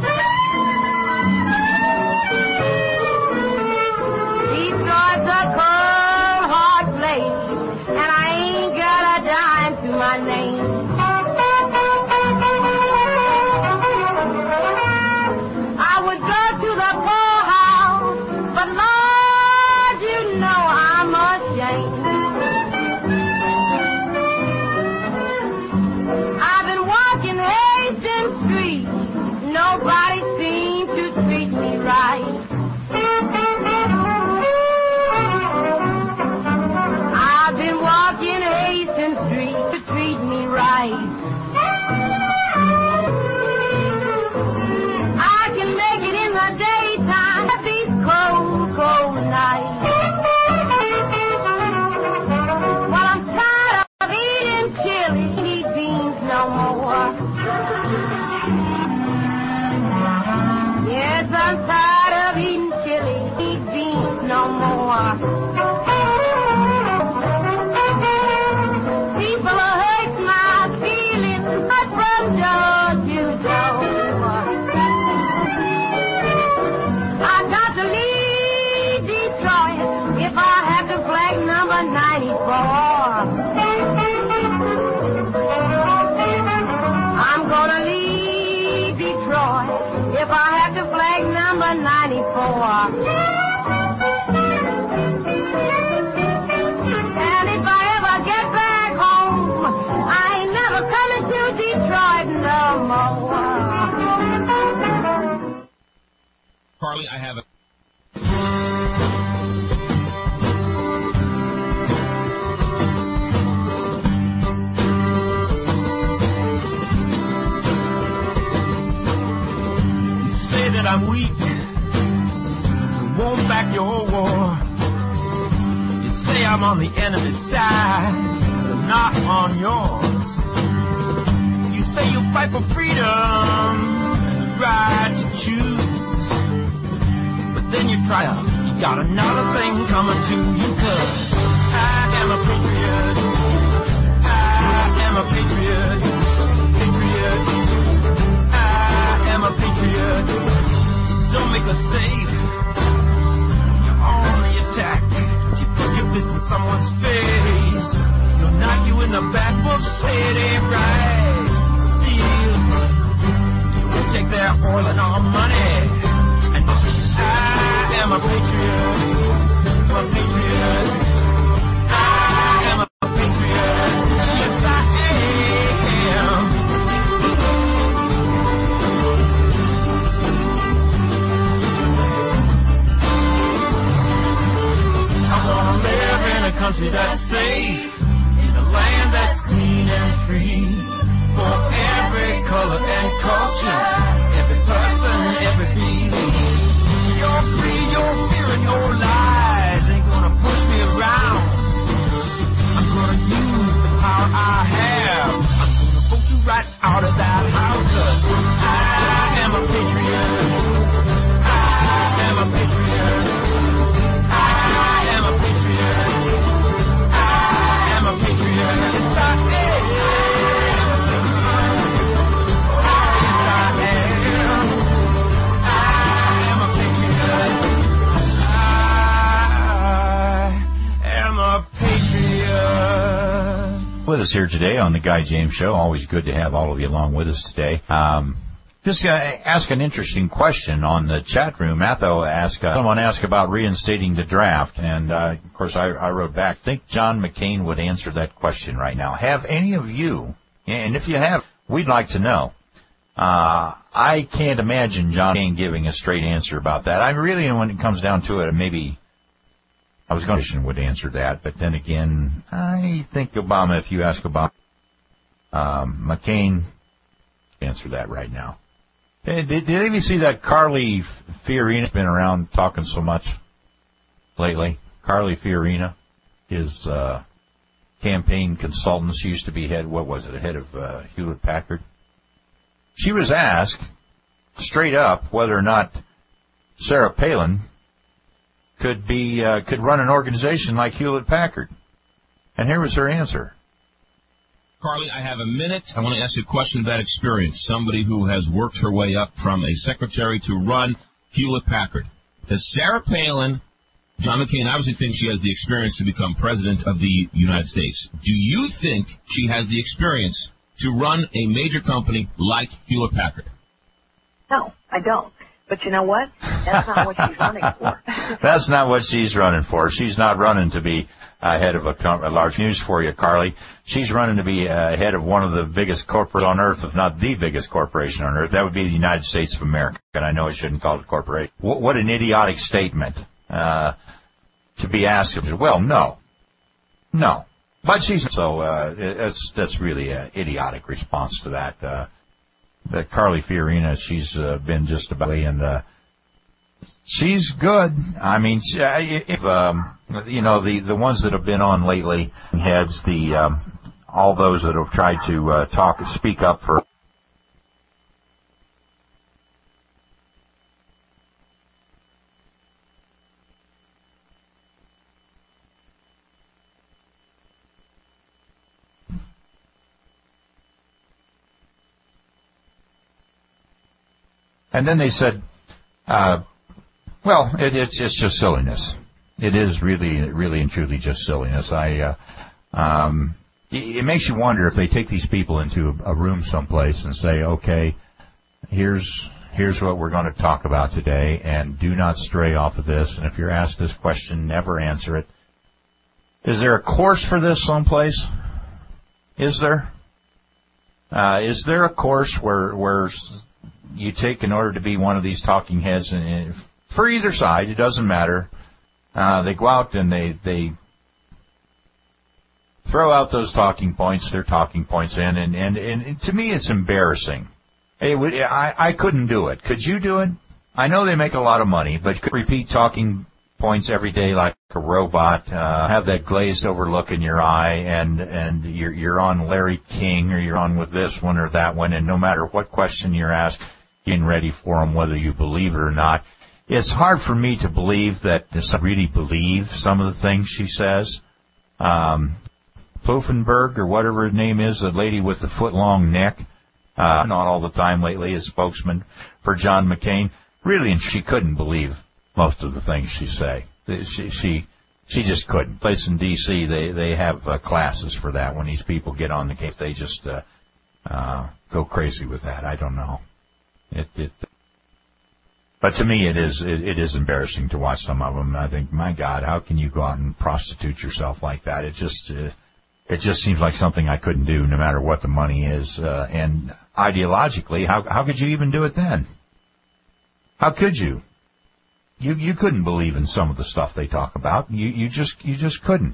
Detroit's a cold to flag number ninety-four. And if I ever get back home, I ain't never coming to Detroit no more. Carly, I have a... That I'm weak, so won't back your war. You say I'm on the enemy's side, so not on yours. You say you fight for freedom and the right to choose, but then you try out, you got another thing coming to you, 'cause I am a patriot. I am a patriot. Patriot. I am a patriot. Don't make us safe. You're on the attack. You put your fist in someone's face. They'll knock you in the back. We'll say it ain't right. Steal. You will take their oil and all money. And I am a patriot. I'm a patriot. I am a patriot. Yes, I am. Country that's safe, in a land that's clean and free, for every color and culture, every person, every being. Your greed, your fear, and your lies ain't gonna push me around. I'm gonna use the power I have. I'm gonna vote you right out of that house, 'cause I am a patriot. I am a patriot. I am a patriot. I'm a patriot. Yes, I am. I am a patriot. I am a patriot. With us here today on the Guy James Show. Always good to have all of you along with us today. Um, just uh, ask an interesting question on the chat room. Matho asked, uh, someone asked about reinstating the draft, and uh, of course I, I wrote back, think John McCain would answer that question right now. Have any of you, and if you have, we'd like to know. Uh, I can't imagine John McCain giving a straight answer about that. I really, when it comes down to it, maybe I was going to would answer that, but then again, I think Obama, if you ask Obama, um, McCain, answer that right now. Did, did any of you see that Carly Fiorina's been around talking so much lately? Carly Fiorina, his uh, campaign consultant. She used to be head, what was it, head of uh, Hewlett-Packard. She was asked straight up whether or not Sarah Palin could be uh, could run an organization like Hewlett-Packard. And here was her answer. Carly, I have a minute. I want to ask you a question about experience. Somebody who has worked her way up from a secretary to run Hewlett-Packard. Does Sarah Palin, John McCain obviously thinks she has the experience to become president of the United States. Do you think she has the experience to run a major company like Hewlett-Packard? No, I don't. But you know what? That's not what she's running for. That's not what she's running for. She's not running to be uh, head of a, com- a large news for you, Carly. She's running to be uh, head of one of the biggest corporates on earth, if not the biggest corporation on earth. That would be the United States of America. And I know I shouldn't call it a corporation. What, what an idiotic statement uh, to be asked. Well, no. No. But she's so uh, that's that's really an idiotic response to that. Uh, that Carly Fiorina, she's uh, been just about and uh, she's good. I mean, she, if um, you know the the ones that have been on lately, heads the um, all those that have tried to uh, talk, speak up for. And then they said, uh, well, it, it's, it's just silliness. It is really, really and truly just silliness. I, uh, um, it, it makes you wonder if they take these people into a, a room someplace and say, okay, here's, here's what we're going to talk about today, and do not stray off of this. And if you're asked this question, never answer it. Is there a course for this someplace? Is there? Uh, is there a course where where you take in order to be one of these talking heads, and, and for either side, it doesn't matter. Uh, they go out and they they throw out those talking points, their talking points in, and and, and to me, it's embarrassing. It would, I I couldn't do it. Could you do it? I know they make a lot of money, but could repeat talking points every day like a robot, uh, have that glazed over look in your eye, and and you're you're on Larry King, or you're on with this one or that one, and no matter what question you're asked, you're getting ready for them, whether you believe it or not. It's hard for me to believe that I really believe some of the things she says. Um, Ploufenberg, or whatever her name is, the lady with the foot-long neck, uh, not all the time lately, as spokesman for John McCain, really, and she couldn't believe most of the things she say. She she she just couldn't. Place in D C, they they have uh, classes for that. When these people get on the case, they just uh, uh, go crazy with that. I don't know. It it. But to me, it is it, it is embarrassing to watch some of them. I think, my God, how can you go out and prostitute yourself like that? It just uh, it just seems like something I couldn't do, no matter what the money is. Uh, and ideologically, how how could you even do it then? How could you? You you couldn't believe in some of the stuff they talk about. You you just you just couldn't.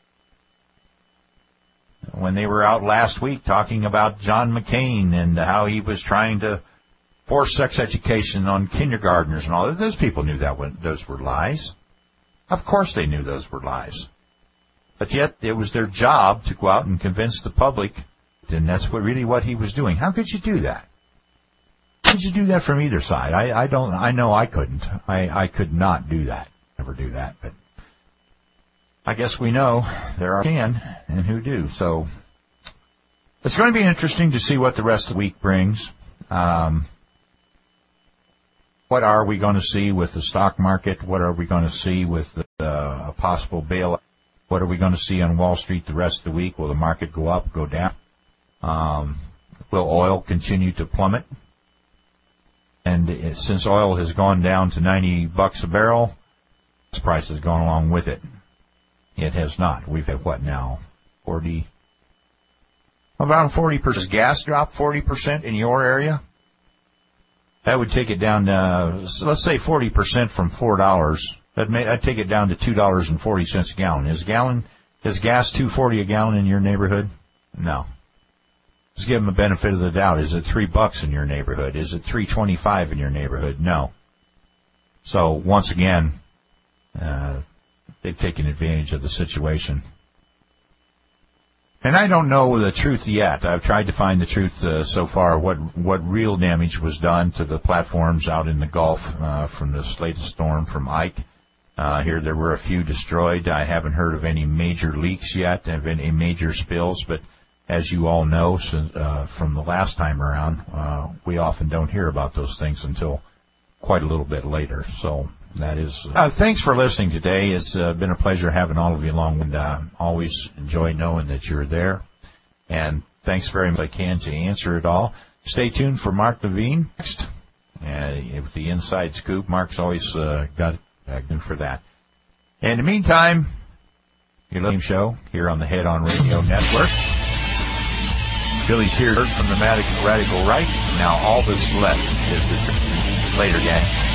When they were out last week talking about John McCain and how he was trying to force sex education on kindergartners and all that, those people knew that those were lies. Of course they knew those were lies. But yet it was their job to go out and convince the public, and that's what really what he was doing. How could you do that? How could you do that from either side? I, I don't. I know I couldn't. I, I could not do that. Never do that. But I guess we know there are who can and who do. So it's going to be interesting to see what the rest of the week brings. Um, what are we going to see with the stock market? What are we going to see with the, uh, a possible bailout? What are we going to see on Wall Street the rest of the week? Will the market go up, go down? Um, will oil continue to plummet? And it, since oil has gone down to ninety bucks a barrel, its price has gone along with it. It has not. We've had what now? forty About forty percent. Does gas drop forty percent in your area? That would take it down to, let's say forty percent from four dollars. That'd, may, that'd take it down to two dollars and forty cents a gallon. Is gallon, is gas two forty a gallon in your neighborhood? No. Let's give them a benefit of the doubt. Is it three bucks in your neighborhood? Is it three twenty-five in your neighborhood? No. So once again, uh, they've taken advantage of the situation. And I don't know the truth yet. I've tried to find the truth uh, so far, what what real damage was done to the platforms out in the Gulf uh, from this latest storm from Ike. Uh, here there were a few destroyed. I haven't heard of any major leaks yet, of any major spills, but as you all know since, uh, from the last time around, uh, we often don't hear about those things until quite a little bit later. So that is. Uh, thanks for listening today. It's uh, been a pleasure having all of you along, and uh, always enjoy knowing that you're there. And thanks very much I can to answer it all. Stay tuned for Mark Levine next. Uh, with the Inside Scoop, Mark's always uh, got it for that. In the meantime, your Levine Show here on the Head On Radio Network. Billy's here from the Radical Right. Now all that's left is the truth. Later, gang.